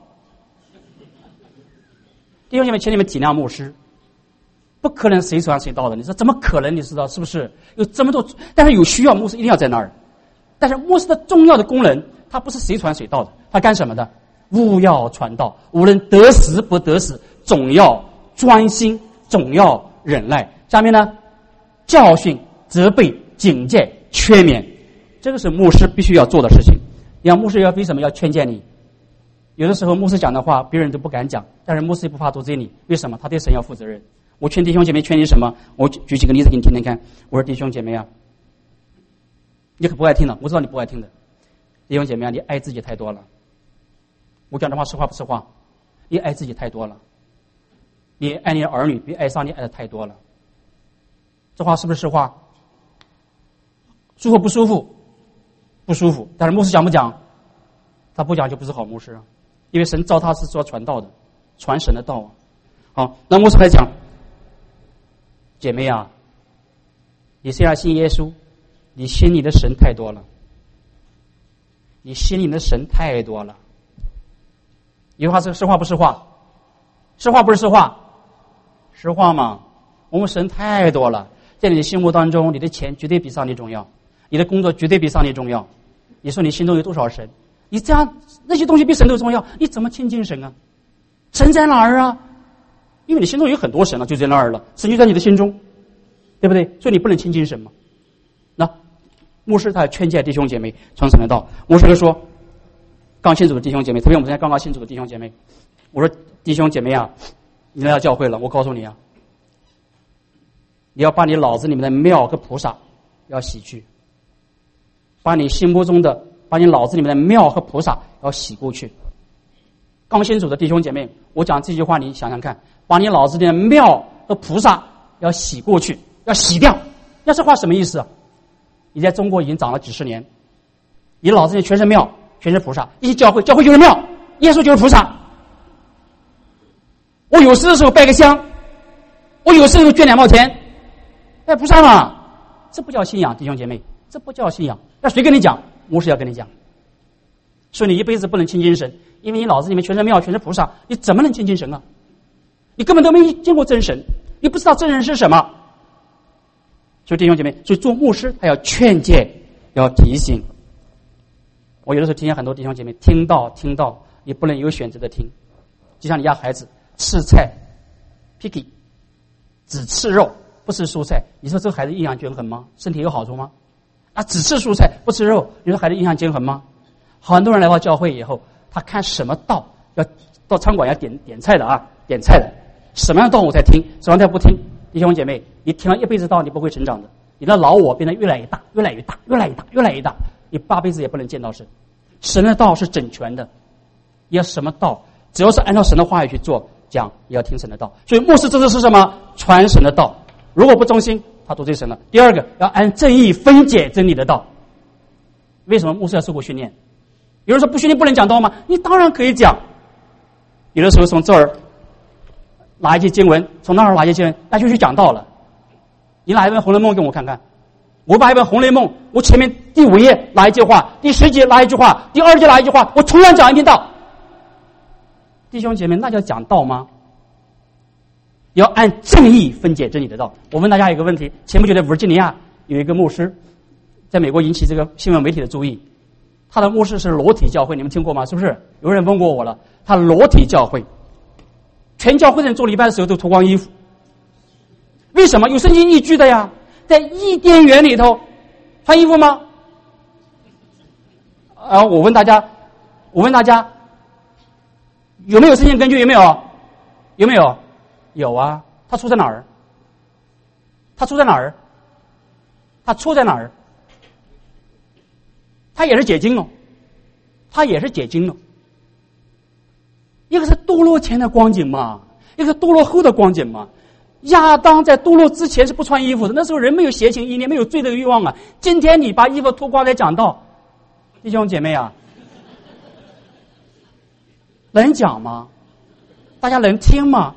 Speaker 1: 弟兄姐妹，请你们体谅牧师，不可能谁传谁到的。你说怎么可能？你知道是不是？有这么多，但是有需要，牧师一定要在那儿。但是牧师的重要的功能，他不是谁传谁到的，他干什么的？务要传道，无论得时不得时，总要专心，总要忍耐。下面呢，教训、责备、警戒、劝勉，这个是牧师必须要做的事情。牧师要为什么要劝诫你？有的时候牧师讲的话别人都不敢讲，但是牧师也不怕得罪你，为什么？他对神要负责任。我劝弟兄姐妹，劝你什么？我举几个例子给你听听看。我说弟兄姐妹啊，你可不爱听的，我知道你不爱听的。弟兄姐妹啊，你爱自己太多了。我讲的话实话不实话？你爱自己太多了，你爱你的儿女比爱上帝爱的太多了。这话是不是实话？舒服不舒服？不舒服。但是牧师讲不讲？他不讲就不是好牧师啊，因为神召他是做传道的，传神的道啊。好，那牧师还讲，姐妹啊，你虽然信耶稣，你心里的神太多了，你心里的神太多了。一句话是实话不实话？实话不是实话？实话嘛。我们神太多了，在你的心目当中，你的钱绝对比上帝重要，你的工作绝对比上帝重要。你说你心中有多少神？你这样那些东西比神都重要，你怎么亲近神啊？神在哪儿啊？因为你心中有很多神了，就在那儿了，神就在你的心中，对不对？所以你不能亲近神嘛。那牧师他劝诫弟兄姐妹传神的道。牧师就说，刚信主的弟兄姐妹，特别我们现在刚刚信主的弟兄姐妹，我说弟兄姐妹啊，你来到教会了，我告诉你啊，你要把你脑子里面的庙和菩萨要洗去，把你心目中的，把你脑子里面的庙和菩萨要洗过去。刚信主的弟兄姐妹，我讲这句话你想想看，把你脑子里的庙和菩萨要洗过去，要洗掉。那这话什么意思啊？你在中国已经长了几十年，你脑子里全是庙，全是菩萨，一教会，教会就是庙，耶稣就是菩萨。我有事的时候拜个香，我有事的时候捐2毛钱，拜菩萨嘛，这不叫信仰，弟兄姐妹，这不叫信仰。那谁跟你讲？牧师要跟你讲。所以你一辈子不能亲近神，因为你脑子里面全是庙，全是菩萨，你怎么能亲近神啊？你根本都没见过真神，你不知道真人是什么。所以弟兄姐妹，所以做牧师他要劝诫，要提醒。我有的时候提醒很多弟兄姐妹，听到你不能有选择的听。就像你家孩子吃菜 picky 只吃肉不吃蔬菜，你说这个孩子营养均衡吗？身体有好处吗？啊，只吃蔬菜不吃肉，你说孩子营养均衡吗？很多人来到教会以后，他看什么道，要到餐馆要点菜的啊，点菜的，什么样的道我才听，什么样的不听。弟兄姐妹，你听了一辈子道，你不会成长的，你的老我变得越来越大，越来越大，越来越大，越来越大，你8辈子也不能见到神。神的道是整全的，要什么道，只要是按照神的话语去做，讲也要听神的道。所以牧师这是什么？传神的道。如果不忠心，他得罪神了。第二个，要按正义分解真理的道。为什么牧师要受过训练？有人说不训练不能讲道吗？你当然可以讲。有的时候从这儿拿一节经文，从那儿拿一节经文，那就去讲道了。你拿一本《红楼梦》给我看看，我把一本《红楼梦》，我前面第5页拿一句话，第10节拿一句话，第2节拿一句话，我同样讲一遍道。弟兄姐妹，那叫讲道吗？要按正义分解真理的道。我问大家一个问题：前不久在维吉尼亚有一个牧师，在美国引起这个新闻媒体的注意。他的牧师是裸体教会，你们听过吗？是不是？有人问过我了。他裸体教会，全教会的人做礼拜的时候都脱光衣服。为什么？有圣经依据的呀。在伊甸园里头穿衣服吗？我问大家有没有圣经根据？有没有？有没有？有啊。他出在哪儿？他出在哪儿？他出在哪儿？他也是解经哦，他也是解经哦。一个是堕落前的光景嘛，一个是堕落后的光景嘛。亚当在堕落之前是不穿衣服的，那时候人没有邪情意念，没有罪的欲望啊。今天你把衣服脱光来讲道，弟兄姐妹啊，能讲吗？ 大家能听吗？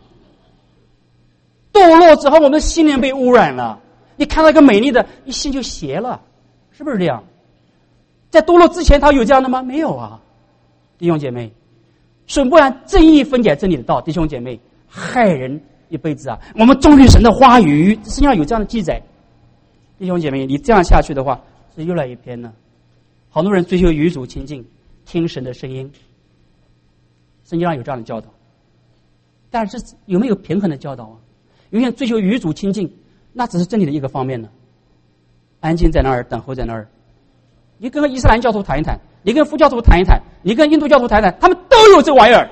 Speaker 1: 堕落之后，我们的心灵被污染了。你看到一个美丽的，你心就邪了，是不是这样？在堕落之前，他有这样的吗？没有啊，弟兄姐妹。所以不然正义分解真理的道，弟兄姐妹，害人一辈子啊！我们忠于神的话语，圣经上有这样的记载。弟兄姐妹，你这样下去的话，是越来越偏了。好多人追求与主亲近，听神的声音，圣经上有这样的教导。但是有没有平衡的教导啊？有些人追求与主亲近，那只是真理的一个方面呢。安静在那儿，等候在那儿。你跟伊斯兰教徒谈一谈，你跟佛教徒谈一谈，你跟印度教徒谈一谈，他们都有这玩意儿。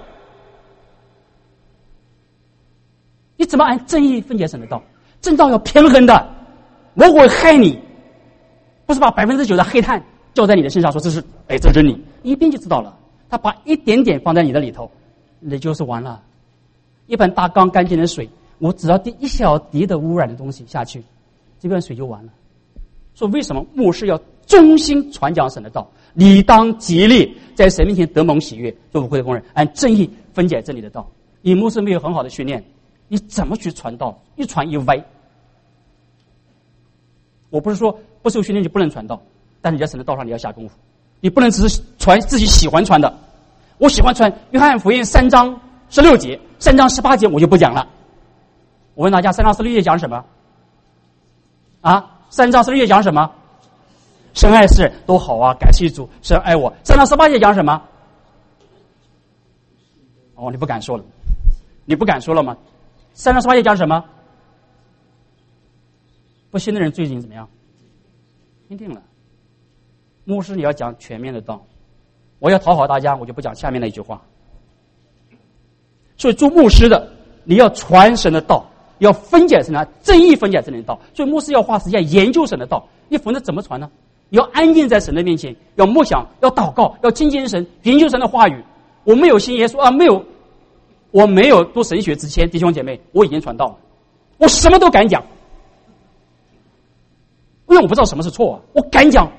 Speaker 1: 你怎么按正义分解神的道？正道要平衡的，魔鬼害你，不是把9%的黑炭浇在你的身上，说这是这是你，一边就知道了。他把一点点放在你的里头，那就是完了。一盆大缸干净的水，我只要滴一小滴的污染的东西下去，这盆水就完了。说为什么牧师要忠心传讲神的道，理当竭力在神面前得蒙喜悦，做无愧的工人，按正义分解真理的道。你牧师没有很好的训练，你怎么去传道？一传一歪。我不是说不受训练就不能传道，但是你在神的道上你要下功夫，你不能只是传自己喜欢传的。我喜欢传约翰福音3章16节，3章18节我就不讲了。我问大家，3章16节讲什么？啊，3章16节讲什么？神爱世人都好啊，感谢主，神爱我。3章18节讲什么？哦，你不敢说了，你不敢说了吗？3章18节讲什么？不信的人最近怎么样？听定了。牧师你要讲全面的道，我要讨好大家，我就不讲下面那一句话。所以做牧师的，你要传神的道，要分解神的正义，分解神的道。所以牧师要花时间研究神的道，你否则怎么传呢？要安静在神的面前，要默想，要祷告，要亲近神，研究神的话语。我没有信耶稣啊，我没有读神学之前，弟兄姐妹，我已经传道了，我什么都敢讲。因为我不知道什么是错啊，我敢讲。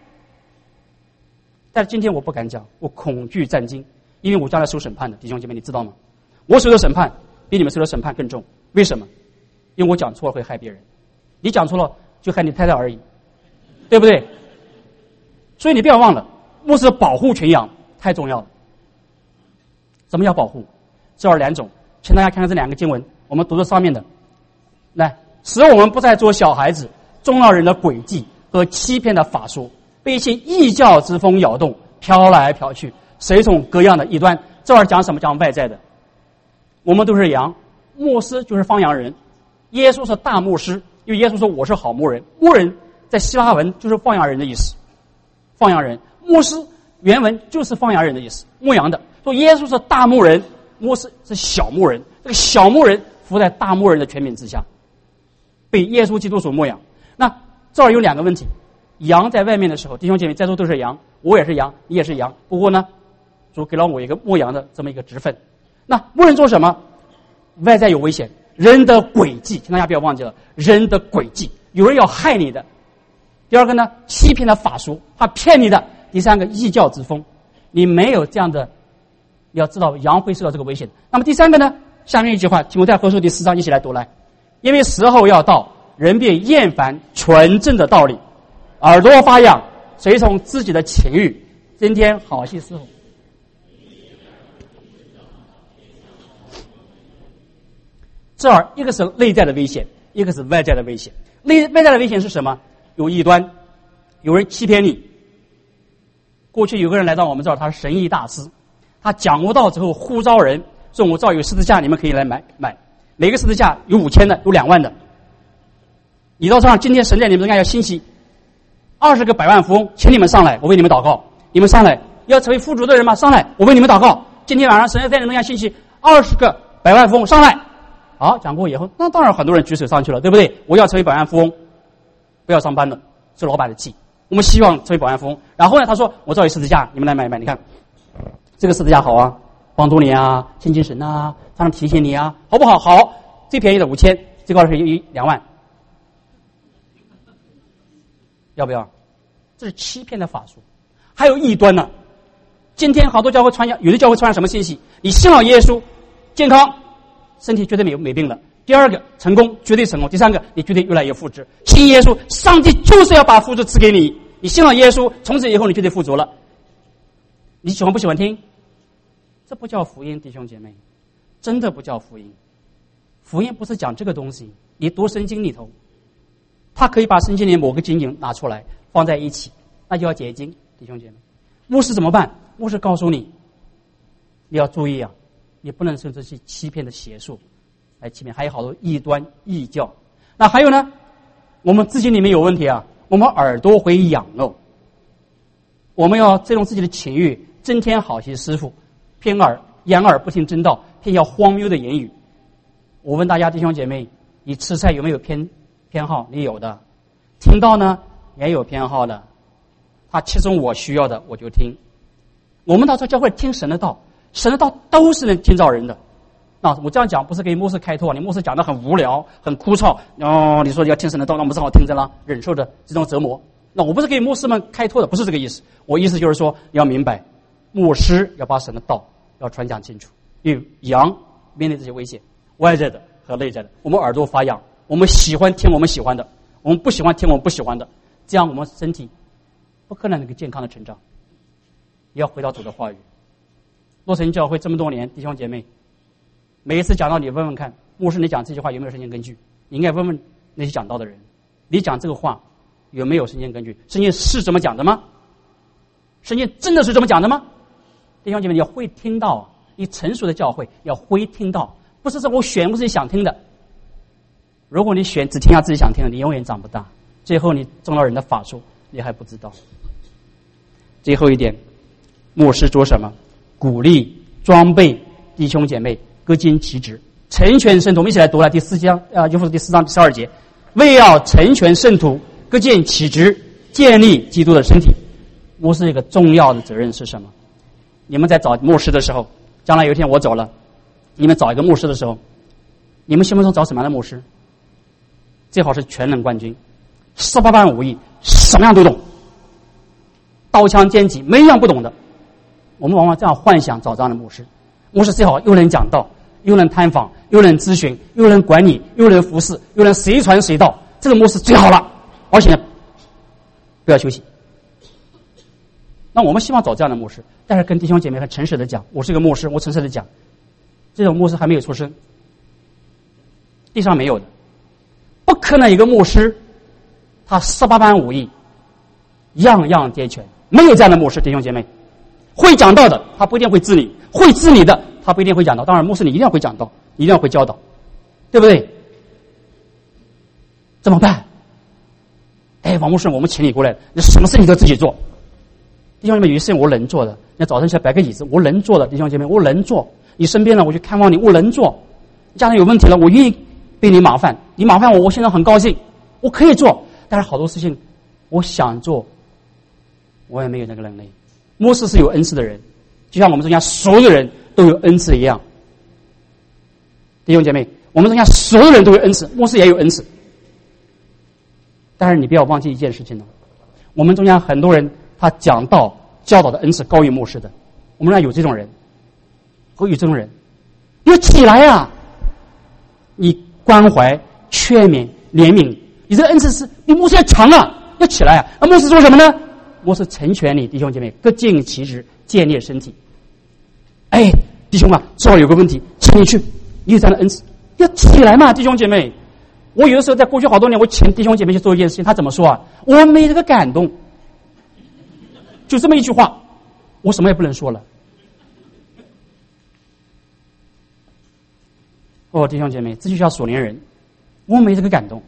Speaker 1: 但是今天我不敢讲，我恐惧战惊，因为我将来受审判的，弟兄姐妹，你知道吗？我受的审判比你们受的审判更重。为什么？因为我讲错了会害别人，你讲错了就害你太太而已，对不对？所以你不要忘了，牧师保护群羊太重要了。什么叫保护？这2种，请大家看看这2个经文，我们读这上面的。来，使我们不再做小孩子，中老人的诡计和欺骗的法术，被一些异教之风摇动，飘来飘去，随从各样的异端。这儿讲什么？讲外在的。我们都是羊，牧师就是放羊人，耶稣是大牧师，因为耶稣说我是好牧人。牧人在希腊文就是放羊人的意思，放羊人。牧师原文就是放羊人的意思，牧羊的。说耶稣是大牧人，牧师是小牧人，这个小牧人服在大牧人的权柄之下，被耶稣基督所牧养。那这儿有2个问题，羊在外面的时候，弟兄姐妹在座都是羊，我也是羊，你也是羊，不过呢主给了我一个牧羊的这么一个职分。那牧人做什么？外在有危险，人的诡计，请大家不要忘记了，人的诡计，有人要害你的。第2个呢，欺骗的法术，他骗你的。第3个，异教之风，你没有这样的，你要知道羊会受到这个危险。那么第3个呢，下面一句话，提摩太后书第4章，一起来读来。因为时候要到，人便厌烦纯正的道理，耳朵发痒，随从自己的情欲，增添好戏伺候。这儿一个是内在的危险，一个是外在的危险。外在的危险是什么？有异端，有人欺骗你。过去有个人来到我们这儿，他是神医大师，他讲悟道之后呼召人，说我这儿有十字架，你们可以来买，每个十字架有5000的，有2万的。你到这儿，今天神在你们中间要兴起20个百万富翁，请你们上来，我为你们祷告。你们上来要成为富足的人吗？上来，我为你们祷告。今天晚上神在你们中间兴起20个百万富翁，上来。好，讲过以后，那当然很多人举手上去了，对不对？我要成为百万富翁，不要上班了，受老板的气。我们希望成为百万富翁。然后呢，他说我这有十字架，你们来买一买。你看这个十字架好啊，帮助你啊，亲近神啊，他能提醒你啊，好不好？好，最便宜的5000，最高的是2万，要不要？这是欺骗的法术。还有异端呢。今天好多教会传讲，有的教会传讲什么信息？你信了耶稣， 健康，身体绝对没病了。第二个，成功，绝对成功。第三个，你绝对越来越富足。信耶稣，上帝就是要把富足赐给你。你信了耶稣，从此以后你绝对富足了。你喜欢不喜欢听？这不叫福音，弟兄姐妹，真的不叫福音。福音不是讲这个东西。你读圣经里头，他可以把圣经里某个经节拿出来放在一起，那就要解经，弟兄姐妹。牧师怎么办？牧师告诉你，你要注意啊，你不能受这些欺骗的邪术来欺骗，还有好多异端异教。那还有呢，我们自己里面有问题啊，我们耳朵会痒哦，我们要尊重自己的情欲，增添好些师傅，偏耳掩耳不听真道，偏要荒谬的言语。我问大家弟兄姐妹，你吃菜有没有偏好？你有的。听到呢也有偏好的，他其中我需要的我就听。我们到时候教会听神的道，神的道都是能听到人的。那我这样讲不是给牧师开拓，你牧师讲的很无聊很枯燥你说要听神的道，那我们只好听着了，忍受着这种折磨。那我不是给牧师们开拓的，不是这个意思。我意思就是说，你要明白，牧师要把神的道要传讲清楚，因为羊面对这些危险，外在的和内在的，我们耳朵发痒，我们喜欢听我们喜欢的，我们不喜欢听我们不喜欢的，这样我们身体不可能能够健康的成长。也要回到主的话语。洛城教会这么多年，弟兄姐妹，每一次讲到你问问看，牧师你讲这句话有没有圣经根据？你应该问问那些讲道的人，你讲这个话有没有圣经根据？圣经是这么讲的吗？圣经真的是这么讲的吗？弟兄姐妹，你要会听到，你成熟的教会要会听到，不是说我选我自己想听的。如果你选只听下自己想听的，你永远长不大，最后你中了人的法术，你还不知道。最后一点，牧师做什么？鼓励装备弟兄姐妹各尽其职，成全圣徒。我们一起来读了第4章约翰第4章第12节，为要成全圣徒，各尽其职，建立基督的身体。牧师一个重要的责任是什么？你们在找牧师的时候，将来有一天我走了，你们找一个牧师的时候，你们心目中找什么样的牧师？最好是全能冠军，18般武艺，什么样都懂，刀枪剑戟没一样不懂的。我们往往这样幻想找这样的牧师。牧师最好又能讲道，又能探访，又能咨询，又能管理，又能服侍，又能随传随到，这个牧师最好了。而且呢，不要休息。那我们希望找这样的牧师，但是跟弟兄姐妹很诚实的讲，我是个牧师，我诚实的讲，这种牧师还没有出生，地上没有的，不可能一个牧师他18般武艺样样皆全，没有这样的牧师。弟兄姐妹，会讲道的他不一定会治理，会治理的他不一定会讲道。当然牧师你一定要会讲道，一定要会教导，对不对？怎么办？王牧师，我们请你过来，你什么事情都自己做。弟兄姐妹，有些事情我能做的，你早晨起来摆个椅子，我能做的。弟兄姐妹，我能做。你生病了，我去看望你，我能做。家里有问题了，我愿意被你麻烦，你麻烦我，我现在很高兴，我可以做。但是好多事情我想做，我也没有那个能力。牧师是有恩赐的人，就像我们中间所有的人都有恩赐一样。弟兄姐妹，我们中间所有人都有恩赐，牧师也有恩赐。但是你不要忘记一件事情了，我们中间很多人他讲道教导的恩赐高于牧师的，我们那有这种人，会有这种人，你要起来啊！你关怀、劝勉、怜悯，你这个恩赐是比牧师要强啊，要起来啊！那牧师做什么呢？牧师成全你，弟兄姐妹，各尽其职，建立身体。弟兄啊，正好有个问题，请你去，你有这样的恩赐，要起来嘛，弟兄姐妹。我有的时候在过去好多年，我请弟兄姐妹去做一件事情，他怎么说啊？我没这个感动，就这么一句话，我什么也不能说了。弟兄姐妹，这就叫属灵人，我没这个感动。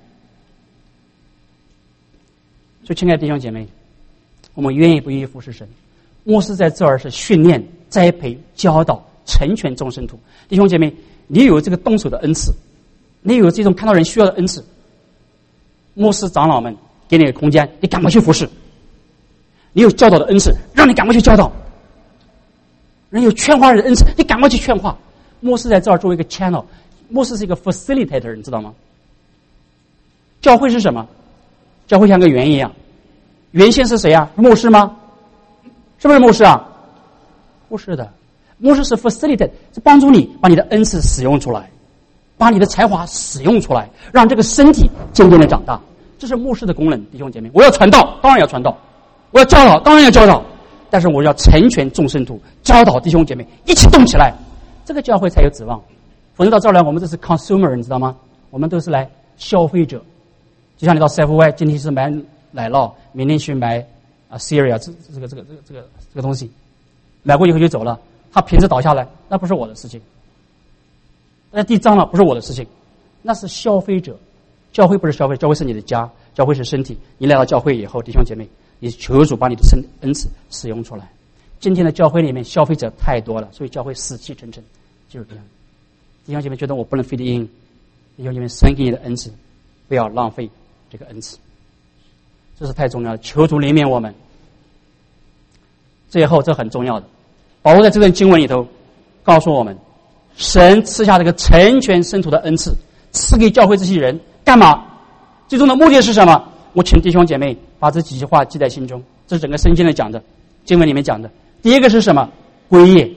Speaker 1: 所以亲爱的弟兄姐妹，我们愿意不愿意服侍神？牧师在这儿是训练、栽培、教导、成全众生徒。弟兄姐妹，你有这个动手的恩赐，你有这种看到人需要的恩赐，牧师长老们给你个空间，你赶快去服侍。你有教导的恩赐，让你赶快去教导。人有劝化人的恩赐，你赶快去劝化。牧师在这儿作为一个 channel， 牧师是一个 facilitator， 你知道吗？教会是什么？教会像个圆一样，原先是谁啊？牧师吗？是不是牧师啊？不是的， 牧师是 facilitate， 是帮助你把你的恩赐使用出来，把你的才华使用出来，让这个身体渐渐的长大。这是牧师的功能，弟兄姐妹。我要传道，当然要传道；我要教导，当然要教导。但是我要成全众圣徒，教导弟兄姐妹一起动起来，这个教会才有指望。否则到这儿来，我们这是 consumer， 你知道吗？我们都是来消费者。就像你到 Safeway， 今天是买奶酪，明天去买cereal， 这个东西，买过以后就走了。他瓶子倒下来，那不是我的事情；那地脏了，不是我的事情，那是消费者。教会不是消费，教会是你的家，教会是身体。你来到教会以后，弟兄姐妹，你求主把你的恩赐使用出来。今天的教会里面消费者太多了，所以教会死气沉沉，就是这样。弟兄姐妹觉得我不能 fit in， 弟兄姐妹，神给你的恩赐，不要浪费这个恩赐，这是太重要了。求主怜悯我们。最后，这很重要的，保罗在这段经文里头告诉我们，神赐下这个成全圣徒的恩赐，赐给教会这些人干嘛？最终的目的是什么？我请弟兄姐妹把这几句话记在心中，这是整个圣经里讲的，经文里面讲的。第一个是什么？归业，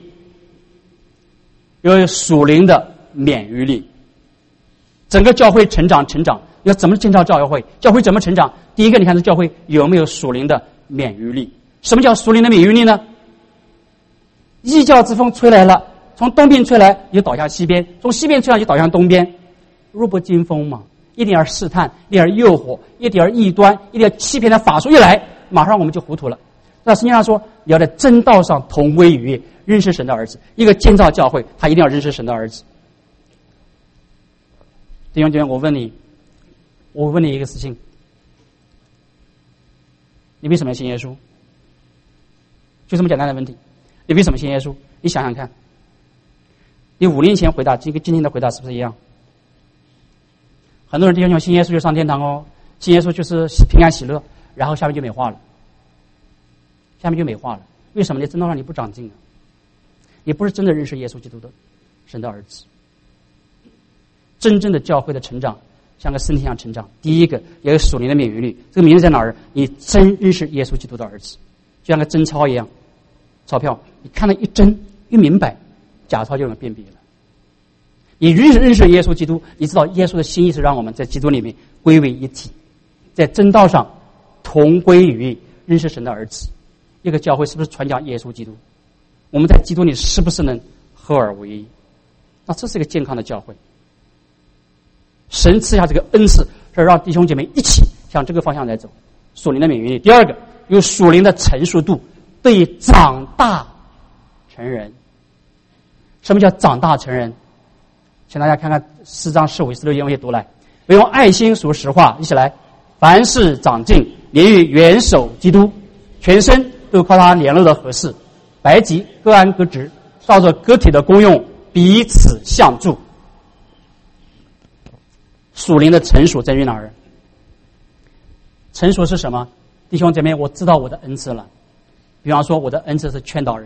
Speaker 1: 有属灵的免于力。整个教会成长，要怎么建造教会？教会怎么成长？第一个，你看这教会有没有属灵的免于力？什么叫属灵的免于力呢？异教之风吹来了，从东边吹来就倒向西边，从西边吹来就倒向东边，弱不禁风嘛。一点试探，一点诱惑，一点异端，一点欺骗的法术一来，马上我们就糊涂了。那圣经上说，你要在真道上同归于业，认识神的儿子。一个建造教会，他一定要认识神的儿子。弟兄姐妹，我问你一个事情：你为什么要信耶稣？就这么简单的问题，你为什么信耶稣？你想想看，你5年前回答，跟今天的回答是不是一样？很多人弟兄信耶稣就上天堂哦，信耶稣就是平安喜乐，然后下面就美化了。为什么呢？真的让你不长进啊！你不是真的认识耶稣基督的神的儿子。真正的教会的成长，像个身体一样成长。第一个也有属灵的免于力，这个免于在哪儿？你真认识耶稣基督的儿子，就像个真钞一样，钞票你看了一真一明白，假钞就能辨别了。你认识耶稣基督，你知道耶稣的心意是让我们在基督里面归为一体，在真道上同归于认识神的儿子。一个教会是不是传讲耶稣基督？我们在基督里是不是能合而为一？那这是一个健康的教会。神赐下这个恩赐，是让弟兄姐妹一起向这个方向来走，属灵的免于力。第二个，有属灵的成熟度，对长大成人。什么叫长大成人？请大家看看4章15、16节，我也读来。我用爱心说实话，一起来。凡事长进，连于元首基督，全身都靠他联络的合适，百己各安各职，照着个体的功用彼此相助。属灵的成熟在于哪儿？成熟是什么？弟兄姐妹，我知道我的恩赐了。比方说，我的恩赐是劝导人。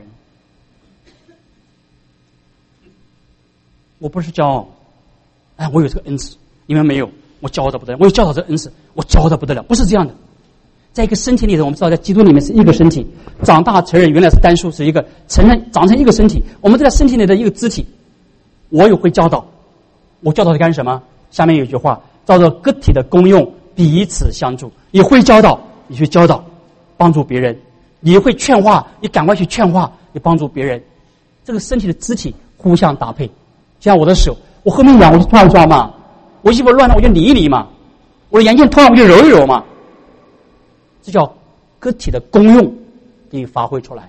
Speaker 1: 我不是骄傲，我有这个恩赐，你们没有，我骄傲的不得了。我有教导这个恩赐，我骄傲的不得了。不是这样的，在一个身体里头，我们知道在基督里面是一个身体，长大成人原来是单数，是一个长成一个身体。我们在身体里的一个肢体，我也会教导，我教导是干什么？下面有一句话，照着个体的功用彼此相助。你会教导，你去教导，帮助别人；你会劝化，你赶快去劝化，你帮助别人。这个身体的肢体互相搭配。像我的手，我后面痒我就抓一抓嘛，我衣服乱了我就理一理嘛，我的眼镜痛了我就揉一揉嘛。这叫个体的功用得以发挥出来。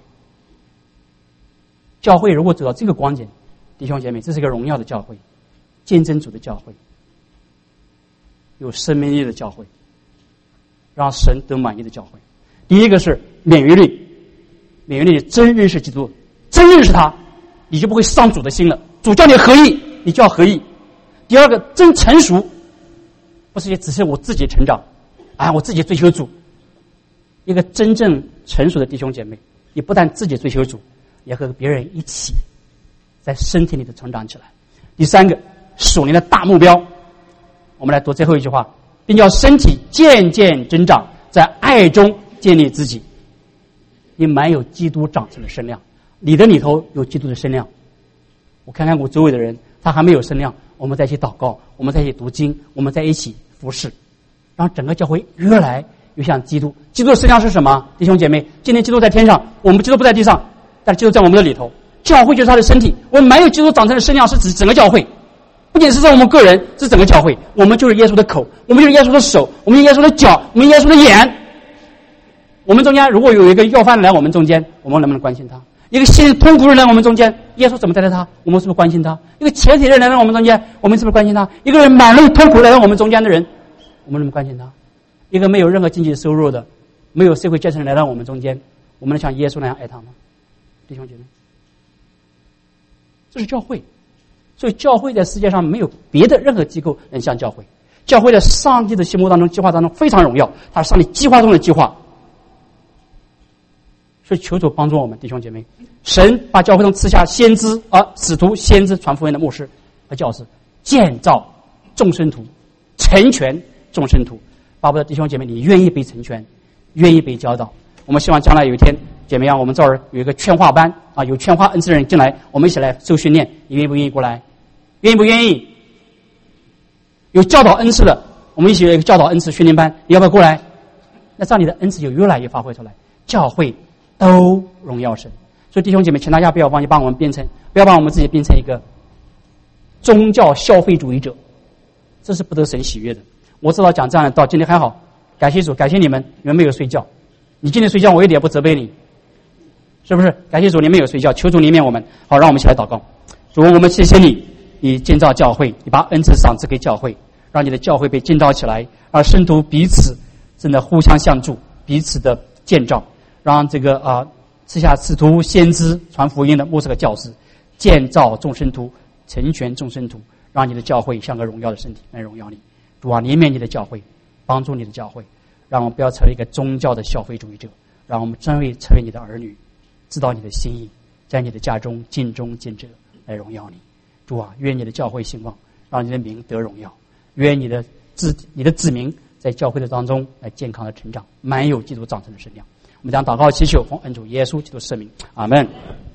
Speaker 1: 教会如果走到这个光景，弟兄姐妹，这是一个荣耀的教会，见证主的教会，有生命力的教会，让神得满意的教会。第一个是免于力，免于力真认识基督，真认识他，你就不会伤主的心了。主叫你合一，你就要合一。第二个真成熟，不是只是我自己成长，我自己追求主。一个真正成熟的弟兄姐妹，你不但自己追求主，也和别人一起在身体里的成长起来。第三个属灵的大目标，我们来读最后一句话，并叫身体渐渐增长，在爱中建立自己。你满有基督长成的身量，
Speaker 2: 你的里头有基督的身量。我看看我周围的人，他还没有身量，我们在一起祷告，我们在一起读经，我们在一起服侍，让整个教会越来越像基督。基督的身量是什么？弟兄姐妹，今天基督在天上，我们基督不在地上，但基督在我们的里头。教会就是他的身体，我们没有基督长成的身量，是指整个教会，不仅是在我们个人，是整个教会。我们就是耶稣的口，我们就是耶稣的手，我们是耶稣的脚，我们是耶稣的眼。我们中间如果有一个要饭的来我们中间，我们能不能关心他？一个心痛苦的人来我们中间，耶稣怎么待待他？我们是不是关心他？一个瘸腿的人来到我们中间，我们是不是关心他？一个人满泪痛苦来到我们中间的人，我们能不能关心他？一个没有任何经济收入的、没有社会阶层来到我们中间，我们能像耶稣那样爱他吗？弟兄姐妹，这是教会。所以教会在世界上没有别的任何机构能像教会。教会在上帝的心目当中、计划当中非常荣耀，它是上帝计划中的计划。所以求主帮助我们弟兄姐妹，神把教会中赐下先知、使徒、先知、传福音的牧师和教师，建造众生徒，成全众生徒。巴不得弟兄姐妹，你愿意被成全，愿意被教导。我们希望将来有一天，姐妹我们这儿有一个劝化班有劝化恩赐的人进来，我们一起来受训练。你愿不愿意过来？愿意不愿意？有教导恩赐的，我们一起有一个教导恩赐训练班，你要不要过来？那这样你的恩赐就越来越发挥出来，教会都荣耀神。所以弟兄姐妹，请大家不要忘记把我们不要把我们自己变成一个宗教消费主义者，这是不得神喜悦的。我知道讲这样的道今天还好，感谢主，感谢你们没有睡觉。你今天睡觉我一点也不责备你，是不是？感谢主你没有睡觉，求主怜悯我们。好，让我们一起来祷告。主，我们谢谢你，你建造教会，你把恩赐赏赐给教会，让你的教会被建造起来，而圣徒彼此真的互相相助，彼此的建造，让这个赐下使徒、先知、传福音的牧师和教师，建造众生徒，成全众生徒，让你的教会像个荣耀的身体来荣耀你。主啊，怜悯你的教会，帮助你的教会，让我们不要成为一个宗教的消费主义者，让我们真为成为你的儿女，知道你的心意，在你的家中尽忠尽责来荣耀你。主啊，愿你的教会兴旺，让你的名得荣耀，愿你的子民在教会的当中来健康的成长，满有基督长成的身量。我们将祷告祈求，奉恩主耶稣基督圣名，阿们。